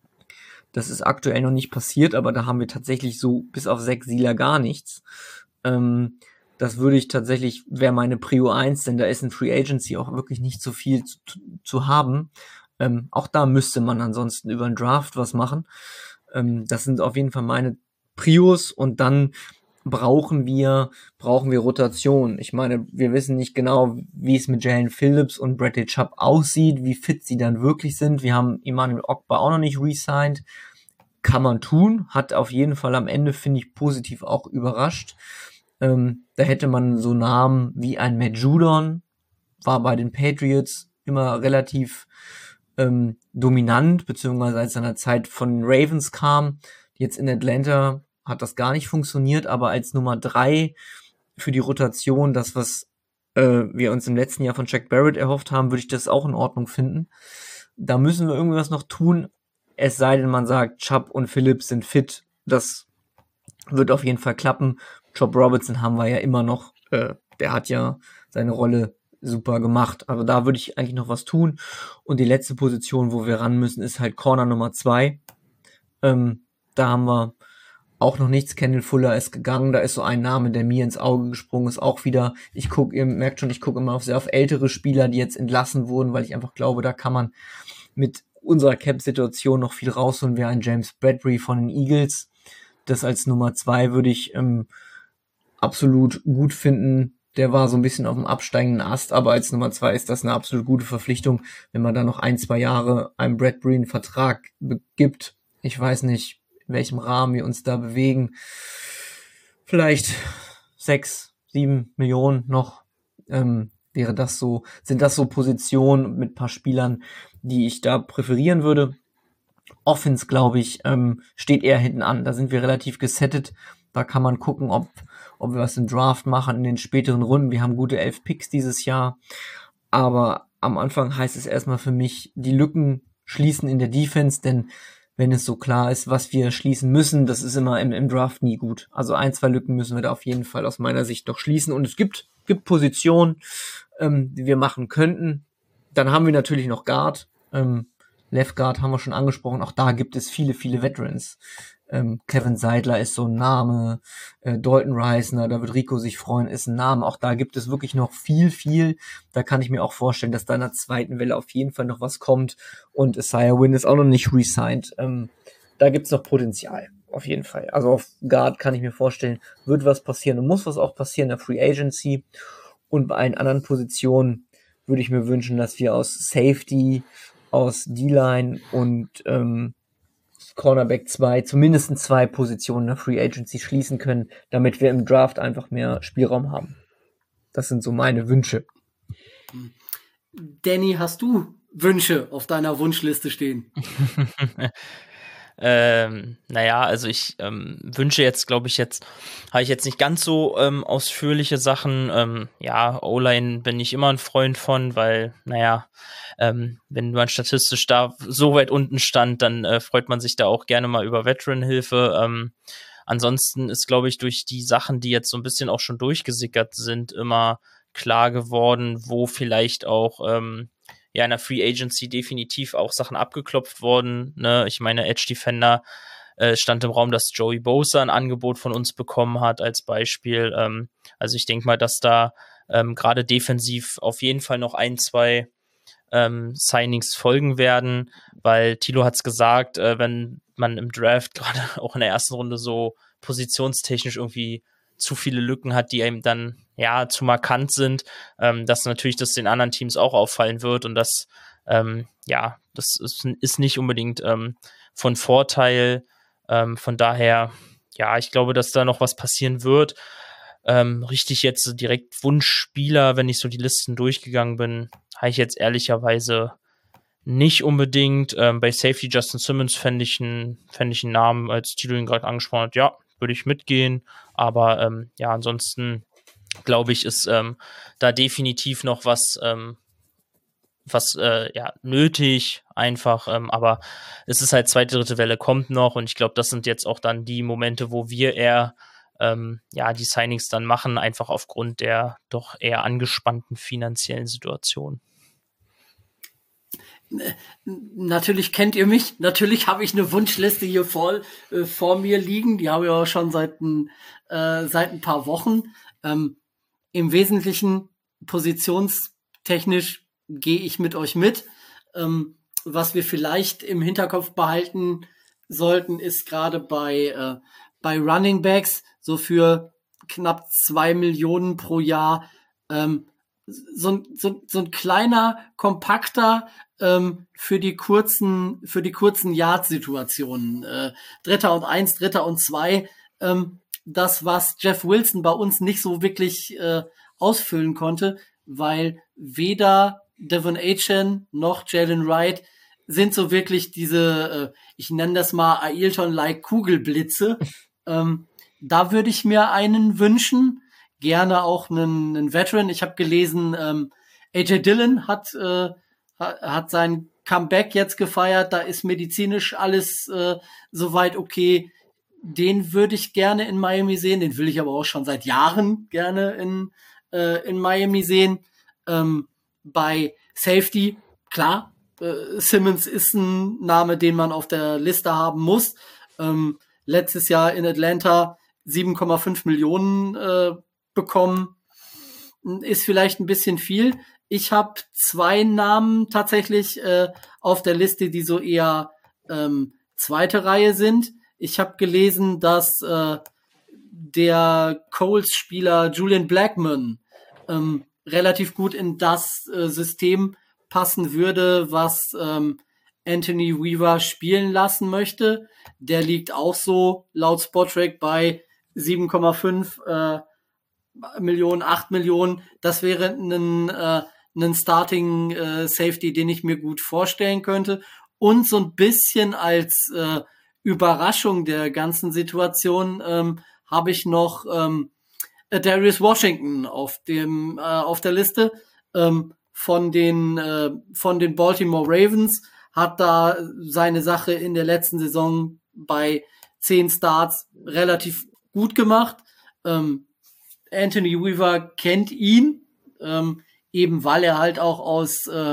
Das ist aktuell noch nicht passiert, aber da haben wir tatsächlich so bis auf sechs Sealer gar nichts. Ähm, das würde ich tatsächlich, wäre meine Prio eins, denn da ist in Free Agency auch wirklich nicht so viel zu, zu haben. Ähm, auch da müsste man ansonsten über einen Draft was machen. Ähm, das sind auf jeden Fall meine Prios und dann brauchen wir brauchen wir Rotation. Ich meine, wir wissen nicht genau, wie es mit Jalen Phillips und Bradley Chubb aussieht, wie fit sie dann wirklich sind. Wir haben Emmanuel Ogbah auch noch nicht re-signed. Kann man tun, hat auf jeden Fall am Ende, finde ich, positiv auch überrascht. Ähm, da hätte man so Namen wie ein Matt Judon, war bei den Patriots immer relativ Ähm, dominant, beziehungsweise als seiner Zeit von den Ravens kam. Jetzt in Atlanta hat das gar nicht funktioniert, aber als Nummer drei für die Rotation, das, was äh, wir uns im letzten Jahr von Jack Barrett erhofft haben, würde ich das auch in Ordnung finden. Da müssen wir irgendwas noch tun, es sei denn, man sagt, Chubb und Phillips sind fit. Das wird auf jeden Fall klappen. Job Robertson haben wir ja immer noch. Äh, der hat ja seine Rolle super gemacht. Also da würde ich eigentlich noch was tun. Und die letzte Position, wo wir ran müssen, ist halt Corner Nummer zwei. Ähm, da haben wir auch noch nichts. Kendall Fuller ist gegangen. Da ist so ein Name, der mir ins Auge gesprungen ist. Auch wieder, ich gucke, ihr merkt schon, ich gucke immer auf sehr auf ältere Spieler, die jetzt entlassen wurden, weil ich einfach glaube, da kann man mit unserer Cap-Situation noch viel rausholen. Wäre ein James Bradbury von den Eagles. Das als Nummer zwei würde ich ähm, absolut gut finden. Der war so ein bisschen auf dem absteigenden Ast, aber als Nummer zwei ist das eine absolut gute Verpflichtung, wenn man da noch ein, zwei Jahre einem Bradbury einen Vertrag gibt. Ich weiß nicht, in welchem Rahmen wir uns da bewegen. Vielleicht sechs, sieben Millionen noch. Ähm, wäre das so, sind das so Positionen mit ein paar Spielern, die ich da präferieren würde. Offense, glaube ich, ähm, steht eher hinten an. Da sind wir relativ gesettet. Da kann man gucken, ob ob wir was im Draft machen in den späteren Runden. Wir haben gute elf Picks dieses Jahr, aber am Anfang heißt es erstmal für mich, die Lücken schließen in der Defense, denn wenn es so klar ist, was wir schließen müssen, das ist immer im, im Draft nie gut. Also ein, zwei Lücken müssen wir da auf jeden Fall aus meiner Sicht noch schließen und es gibt, gibt Positionen, ähm, die wir machen könnten. Dann haben wir natürlich noch Guard, ähm, Left Guard haben wir schon angesprochen, auch da gibt es viele, viele Veterans. Ähm, Kevin Seidler ist so ein Name, äh, Dalton Reisner, da wird Rico sich freuen, ist ein Name. Auch da gibt es wirklich noch viel, viel. Da kann ich mir auch vorstellen, dass da in der zweiten Welle auf jeden Fall noch was kommt. Und Isaiah Wynn ist auch noch nicht re-signed. Ähm, da gibt's noch Potenzial, auf jeden Fall. Also auf Guard kann ich mir vorstellen, wird was passieren und muss was auch passieren in der Free Agency. Und bei allen anderen Positionen würde ich mir wünschen, dass wir aus Safety, aus D-Line und ähm, Cornerback zwei, zumindest zwei Positionen der Free Agency schließen können, damit wir im Draft einfach mehr Spielraum haben. Das sind so meine Wünsche.
Danny, hast du Wünsche auf deiner Wunschliste stehen?
Ähm, naja, also ich ähm, wünsche jetzt, glaube ich, jetzt habe ich jetzt nicht ganz so ähm, ausführliche Sachen. Ähm, ja, O-Line bin ich immer ein Freund von, weil, naja, ähm, wenn man statistisch da so weit unten stand, dann äh, freut man sich da auch gerne mal über Veteran-Hilfe. Ähm, ansonsten ist, glaube ich, durch die Sachen, die jetzt so ein bisschen auch schon durchgesickert sind, immer klar geworden, wo vielleicht auch ähm, ja in der Free Agency definitiv auch Sachen abgeklopft worden. Ne? Ich meine, Edge Defender äh, stand im Raum, dass Joey Bosa ein Angebot von uns bekommen hat als Beispiel. Ähm, also ich denke mal, dass da ähm, gerade defensiv auf jeden Fall noch ein, zwei ähm, Signings folgen werden, weil Thilo hat es gesagt, äh, wenn man im Draft gerade auch in der ersten Runde so positionstechnisch irgendwie zu viele Lücken hat, die einem dann ja zu markant sind, ähm, dass natürlich das den anderen Teams auch auffallen wird und das ähm, ja, das ist, ist nicht unbedingt ähm, von Vorteil. Ähm, von daher, ja, ich glaube, dass da noch was passieren wird. Ähm, richtig jetzt so direkt Wunschspieler, wenn ich so die Listen durchgegangen bin, habe ich jetzt ehrlicherweise nicht unbedingt. Ähm, bei Safety Justin Simmons fände ich einen fände ich einen Namen, als Tilo ihn gerade angesprochen hat, ja, würde ich mitgehen. Aber ähm, ja, ansonsten glaube ich, ist ähm, da definitiv noch was, ähm, was äh, ja nötig, einfach. Ähm, aber es ist halt zweite, dritte Welle kommt noch und ich glaube, das sind jetzt auch dann die Momente, wo wir eher ähm, ja die Signings dann machen, einfach aufgrund der doch eher angespannten finanziellen Situation.
Natürlich kennt ihr mich, natürlich habe ich eine Wunschliste hier voll äh, vor mir liegen, die habe ich auch schon seit ein, äh, seit ein paar Wochen. Ähm, im Wesentlichen positionstechnisch gehe ich mit euch mit. Ähm, was wir vielleicht im Hinterkopf behalten sollten, ist gerade bei, äh, bei Running Backs so für knapp zwei Millionen pro Jahr ähm, so, so, so ein kleiner, kompakter ähm, für die kurzen, für die kurzen Yard-Situationen. Äh, Dritter und eins, Dritter und zwei. Ähm, das, was Jeff Wilson bei uns nicht so wirklich äh, ausfüllen konnte, weil weder Devon Achane noch Jalen Wright sind so wirklich diese, äh, ich nenne das mal Ailton-like Kugelblitze. ähm, da würde ich mir einen wünschen. Gerne auch einen, einen Veteran. Ich habe gelesen, ähm, A J Dillon hat, äh, hat sein Comeback jetzt gefeiert. Da ist medizinisch alles äh, soweit okay. Den würde ich gerne in Miami sehen. Den will ich aber auch schon seit Jahren gerne in, äh, in Miami sehen. Ähm, bei Safety, klar, äh, Simmons ist ein Name, den man auf der Liste haben muss. Ähm, letztes Jahr in Atlanta sieben Komma fünf Millionen äh, bekommen, ist vielleicht ein bisschen viel. Ich habe zwei Namen tatsächlich äh, auf der Liste, die so eher ähm, zweite Reihe sind. Ich habe gelesen, dass äh, der Coles-Spieler Julian Blackmon ähm, relativ gut in das äh, System passen würde, was ähm, Anthony Weaver spielen lassen möchte. Der liegt auch so laut Spotrac bei sieben Komma fünf äh, Millionen, acht Millionen. Das wäre ein, äh, ein Starting äh, Safety, den ich mir gut vorstellen könnte. Und so ein bisschen als äh, Überraschung der ganzen Situation ähm, habe ich noch ähm, Darius Washington auf dem äh, auf der Liste ähm, von den äh, von den Baltimore Ravens. Hat da seine Sache in der letzten Saison bei zehn Starts relativ gut gemacht. Ähm, Anthony Weaver kennt ihn, ähm, eben weil er halt auch aus, äh,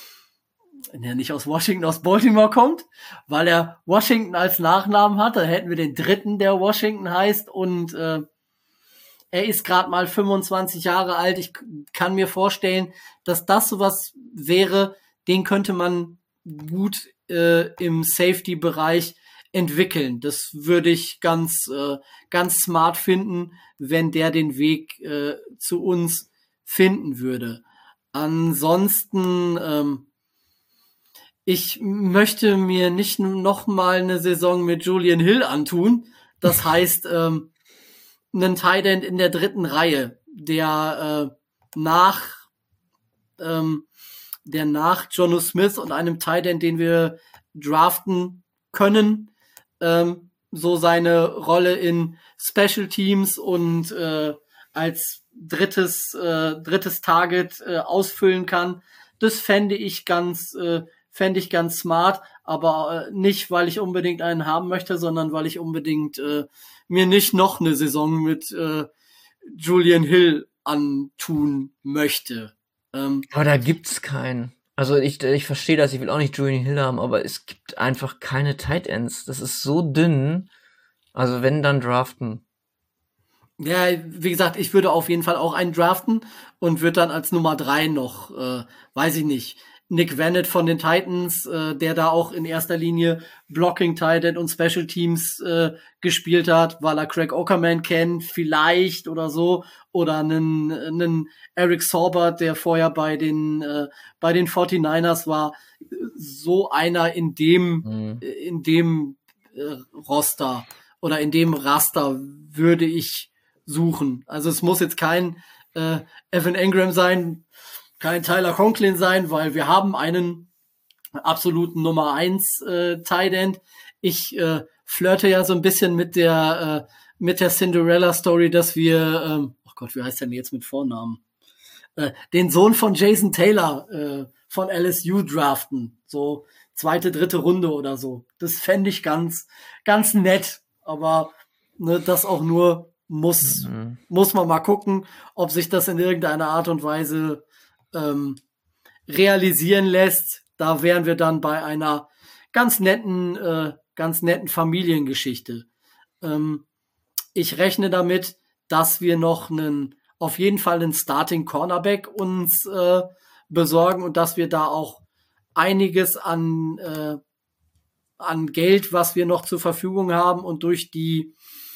ja, nicht aus Washington, aus Baltimore kommt, weil er Washington als Nachnamen hat. Da hätten wir den dritten, der Washington heißt, und äh, er ist gerade mal fünfundzwanzig Jahre alt. Ich kann mir vorstellen, dass das sowas wäre, den könnte man gut äh, im Safety-Bereich entwickeln. Das würde ich ganz äh, ganz smart finden, wenn der den Weg äh, zu uns finden würde. Ansonsten ähm, ich möchte mir nicht noch mal eine Saison mit Julian Hill antun. Das heißt, ähm, einen Tight End in der dritten Reihe, der äh, nach ähm, der nach Jonnu Smith und einem Tight End, den wir draften können, ähm, so seine Rolle in Special Teams und äh, als drittes äh, drittes Target äh, ausfüllen kann. Das fände ich ganz äh, fände ich ganz smart, aber äh, nicht, weil ich unbedingt einen haben möchte, sondern weil ich unbedingt äh, mir nicht noch eine Saison mit äh, Julian Hill antun möchte. Ähm,
aber da gibt's keinen. Also ich, ich verstehe das, ich will auch nicht Julian Hill haben, aber es gibt gibt einfach keine Tight Ends. Das ist so dünn. Also wenn, dann draften.
Ja, wie gesagt, ich würde auf jeden Fall auch einen draften und würde dann als Nummer drei noch, äh, weiß ich nicht, Nick Vannett von den Titans, äh, der da auch in erster Linie Blocking Tight End und Special Teams äh, gespielt hat, weil er Craig Okerman kennt, vielleicht oder so, oder einen, einen Eric Saubert, der vorher bei den äh, bei den forty-niners war, so einer in dem
Mhm.
in dem äh, Roster oder in dem Raster würde ich suchen. Also es muss jetzt kein äh, Evan Engram sein, kein Tyler Conklin sein, weil wir haben einen absoluten Nummer eins äh, Tight End. Ich äh, flirte ja so ein bisschen mit der äh, mit der Cinderella Story, dass wir, ähm, oh Gott, wie heißt der denn jetzt mit Vornamen? Äh, den Sohn von Jason Taylor äh, von L S U draften, so zweite, dritte Runde oder so. Das fände ich ganz, ganz nett, aber ne, das auch nur muss,
Mhm.
muss man mal gucken, ob sich das in irgendeiner Art und Weise ähm, realisieren lässt. Da wären wir dann bei einer ganz netten, äh, ganz netten Familiengeschichte. Ähm, ich rechne damit, dass wir noch einen, auf jeden Fall einen Starting Cornerback uns äh, besorgen und dass wir da auch einiges an, äh, an Geld, was wir noch zur Verfügung haben und durch die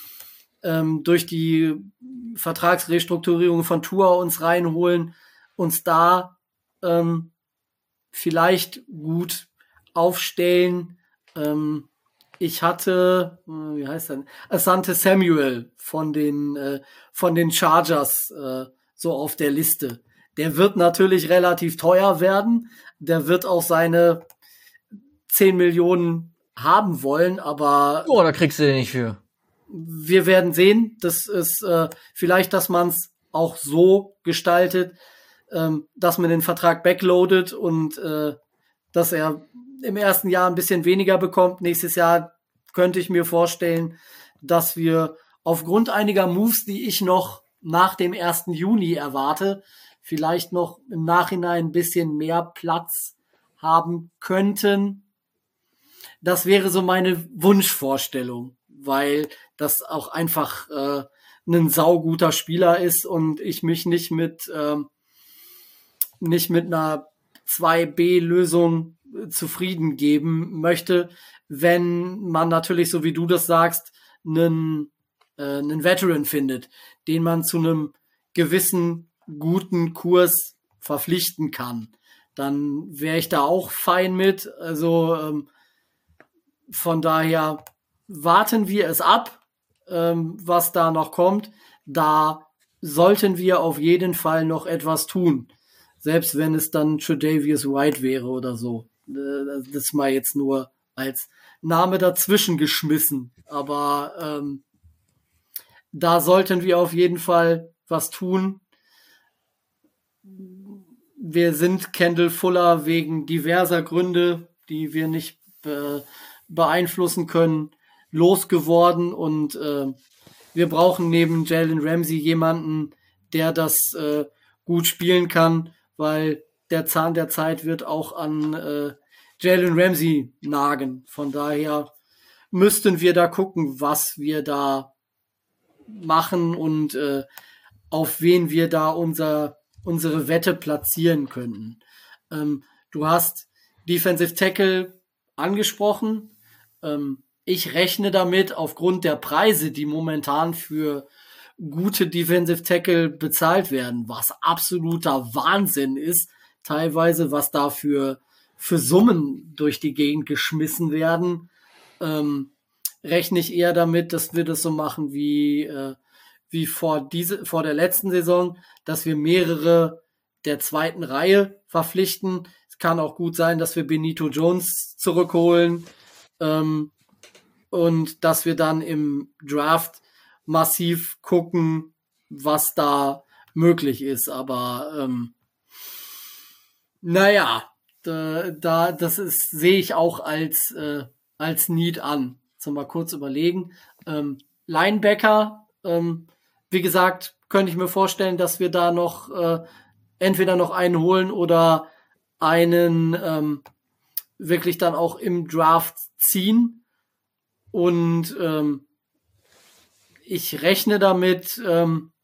ähm, durch die Vertragsrestrukturierung von Tua uns reinholen, uns da ähm, vielleicht gut aufstellen. Ähm, ich hatte, äh, wie heißt er? Asante Samuel von den äh, von den Chargers äh, so auf der Liste. Der wird natürlich relativ teuer werden. Der wird auch seine zehn Millionen haben wollen, aber
Oh, da kriegst du den nicht für.
wir werden sehen. Das ist äh, vielleicht, dass man es auch so gestaltet, ähm, dass man den Vertrag backloadet und äh, dass er im ersten Jahr ein bisschen weniger bekommt. Nächstes Jahr könnte ich mir vorstellen, dass wir aufgrund einiger Moves, die ich noch nach dem ersten Juni erwarte, vielleicht noch im Nachhinein ein bisschen mehr Platz haben könnten. Das wäre so meine Wunschvorstellung, weil das auch einfach äh, ein sauguter Spieler ist und ich mich nicht mit ähm, nicht mit einer zwei B Lösung zufrieden geben möchte, wenn man natürlich, so wie du das sagst, einen, äh, einen Veteran findet, den man zu einem gewissen guten Kurs verpflichten kann. Dann wäre ich da auch fein mit. Also ähm, von daher warten wir es ab, ähm, was da noch kommt. Da sollten wir auf jeden Fall noch etwas tun. Selbst wenn es dann Tre'Davious White wäre oder so. Äh, das mal jetzt nur als Name dazwischen geschmissen. Aber ähm, da sollten wir auf jeden Fall was tun. Wir sind Kendall Fuller wegen diverser Gründe, die wir nicht be- beeinflussen können, losgeworden. Und äh, wir brauchen neben Jalen Ramsey jemanden, der das äh, gut spielen kann, weil der Zahn der Zeit wird auch an äh, Jalen Ramsey nagen. Von daher müssten wir da gucken, was wir da machen und äh, auf wen wir da unser, unsere Wette platzieren könnten. Ähm, du hast Defensive Tackle angesprochen. Ähm, ich rechne damit, aufgrund der Preise, die momentan für gute Defensive Tackle bezahlt werden, was absoluter Wahnsinn ist, teilweise, was da für, für Summen durch die Gegend geschmissen werden, ähm, rechne ich eher damit, dass wir das so machen wie, äh, wie vor diese, vor der letzten Saison, dass wir mehrere der zweiten Reihe verpflichten. Es kann auch gut sein, dass wir Benito Jones zurückholen, ähm, und dass wir dann im Draft massiv gucken, was da möglich ist. Aber ähm, naja, da, da das ist sehe ich auch als äh, als Need an. So mal kurz überlegen. Ähm, Linebacker, ähm, wie gesagt, könnte ich mir vorstellen, dass wir da noch äh, entweder noch einen holen oder einen ähm, wirklich dann auch im Draft ziehen. Und ähm, ich rechne damit, ähm,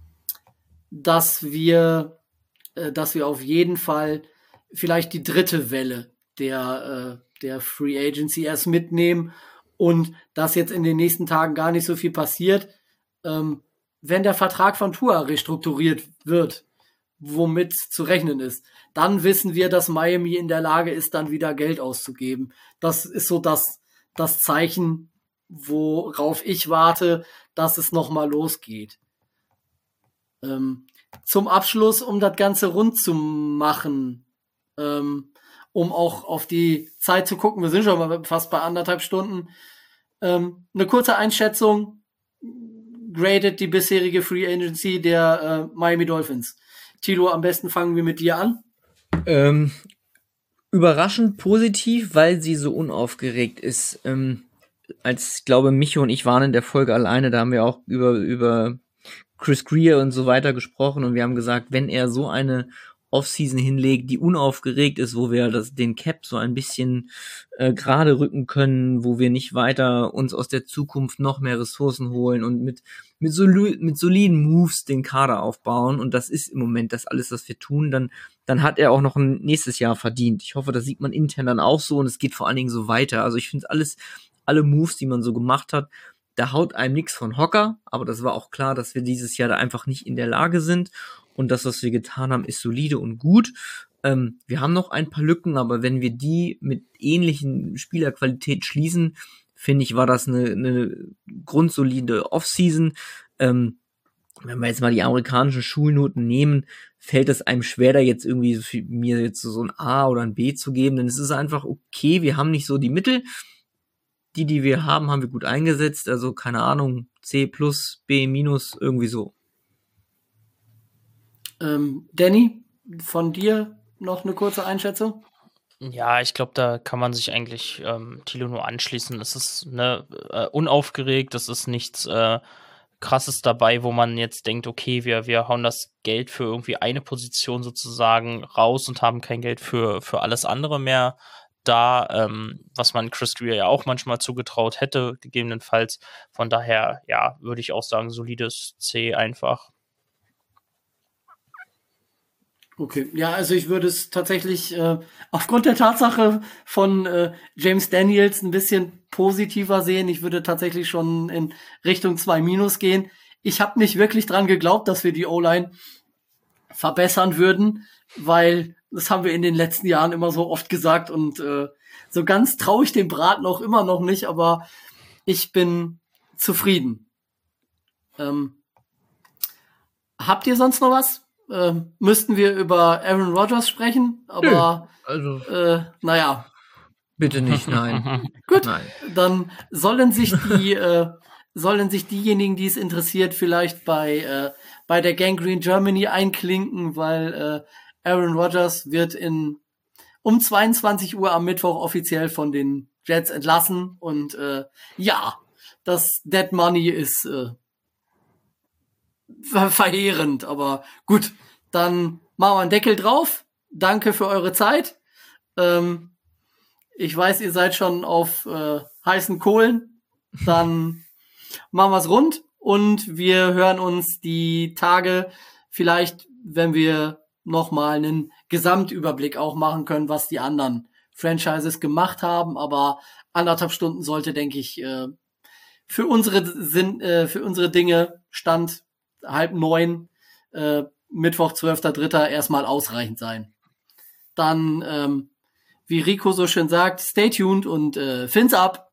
dass wir, äh, dass wir auf jeden Fall vielleicht die dritte Welle der, äh, der Free Agency erst mitnehmen und dass jetzt in den nächsten Tagen gar nicht so viel passiert, ähm, wenn der Vertrag von Tua restrukturiert wird, womit zu rechnen ist, dann wissen wir, dass Miami in der Lage ist, dann wieder Geld auszugeben. Das ist so das, das Zeichen, worauf ich warte, dass es nochmal losgeht. Ähm, zum Abschluss, um das Ganze rund zu machen, ähm, um auch auf die Zeit zu gucken, wir sind schon mal fast bei anderthalb Stunden, ähm, eine kurze Einschätzung, gradet die bisherige Free Agency der äh, Miami Dolphins. Thilo, am besten fangen wir mit dir an.
Ähm, überraschend positiv, weil sie so unaufgeregt ist. Ähm, als, ich glaube, Micho und ich waren in der Folge alleine, da haben wir auch über, über Chris Greer und so weiter gesprochen und wir haben gesagt, wenn er so eine Offseason hinlegt, die unaufgeregt ist, wo wir das, den Cap so ein bisschen äh, gerade rücken können, wo wir nicht weiter uns aus der Zukunft noch mehr Ressourcen holen und mit mit, soli- mit soliden Moves den Kader aufbauen, und das ist im Moment das alles, was wir tun, dann dann hat er auch noch ein nächstes Jahr verdient. Ich hoffe, das sieht man intern dann auch so und es geht vor allen Dingen so weiter. Also ich finde alles, alle Moves, die man so gemacht hat, da haut einem nichts von Hocker, aber das war auch klar, dass wir dieses Jahr da einfach nicht in der Lage sind. Und das, was wir getan haben, ist solide und gut. Ähm, wir haben noch ein paar Lücken, aber wenn wir die mit ähnlichen Spielerqualität schließen, finde ich, war das eine, eine grundsolide Offseason. Ähm, wenn wir jetzt mal die amerikanischen Schulnoten nehmen, fällt es einem schwer, da jetzt irgendwie für mir jetzt so ein A oder ein B zu geben, denn es ist einfach okay, wir haben nicht so die Mittel. Die, die wir haben, haben wir gut eingesetzt, also keine Ahnung, C plus, B minus, irgendwie so.
Ähm, Danny, von dir noch eine kurze Einschätzung?
Ja, ich glaube, da kann man sich eigentlich ähm, Thilo nur anschließen. Es ist ne, äh, unaufgeregt, es ist nichts äh, Krasses dabei, wo man jetzt denkt, okay, wir, wir hauen das Geld für irgendwie eine Position sozusagen raus und haben kein Geld für, für alles andere mehr da, ähm, was man Chris Greer ja auch manchmal zugetraut hätte, gegebenenfalls. Von daher, ja, würde ich auch sagen, solides C einfach.
Okay, ja, also ich würde es tatsächlich äh, aufgrund der Tatsache von äh, James Daniels ein bisschen positiver sehen. Ich würde tatsächlich schon in Richtung zwei Minus gehen. Ich habe nicht wirklich dran geglaubt, dass wir die O-Line verbessern würden, weil das haben wir in den letzten Jahren immer so oft gesagt und äh, so ganz traue ich dem Braten auch immer noch nicht, aber ich bin zufrieden. Ähm, habt ihr sonst noch was? Äh, müssten wir über Aaron Rodgers sprechen, aber
also
äh, naja.
Bitte nicht, nein.
Gut,
nein.
Dann sollen sich die äh, sollen sich diejenigen, die es interessiert, vielleicht bei äh, bei der Gangrene Germany einklinken, weil äh, Aaron Rodgers wird in um zweiundzwanzig Uhr am Mittwoch offiziell von den Jets entlassen und äh, ja, das Dead Money ist äh, ver- verheerend, aber gut, dann machen wir einen Deckel drauf. Danke für eure Zeit. Ähm, ich weiß, ihr seid schon auf äh, heißen Kohlen. Dann machen wir's rund und wir hören uns die Tage vielleicht, wenn wir nochmal einen Gesamtüberblick auch machen können, was die anderen Franchises gemacht haben. Aber anderthalb Stunden sollte, denke ich, äh, für unsere Sinn, äh, für unsere Dinge Stand halb neun, äh, Mittwoch, zwölfter dritter erstmal ausreichend sein. Dann, ähm, wie Rico so schön sagt, stay tuned und äh, fins ab!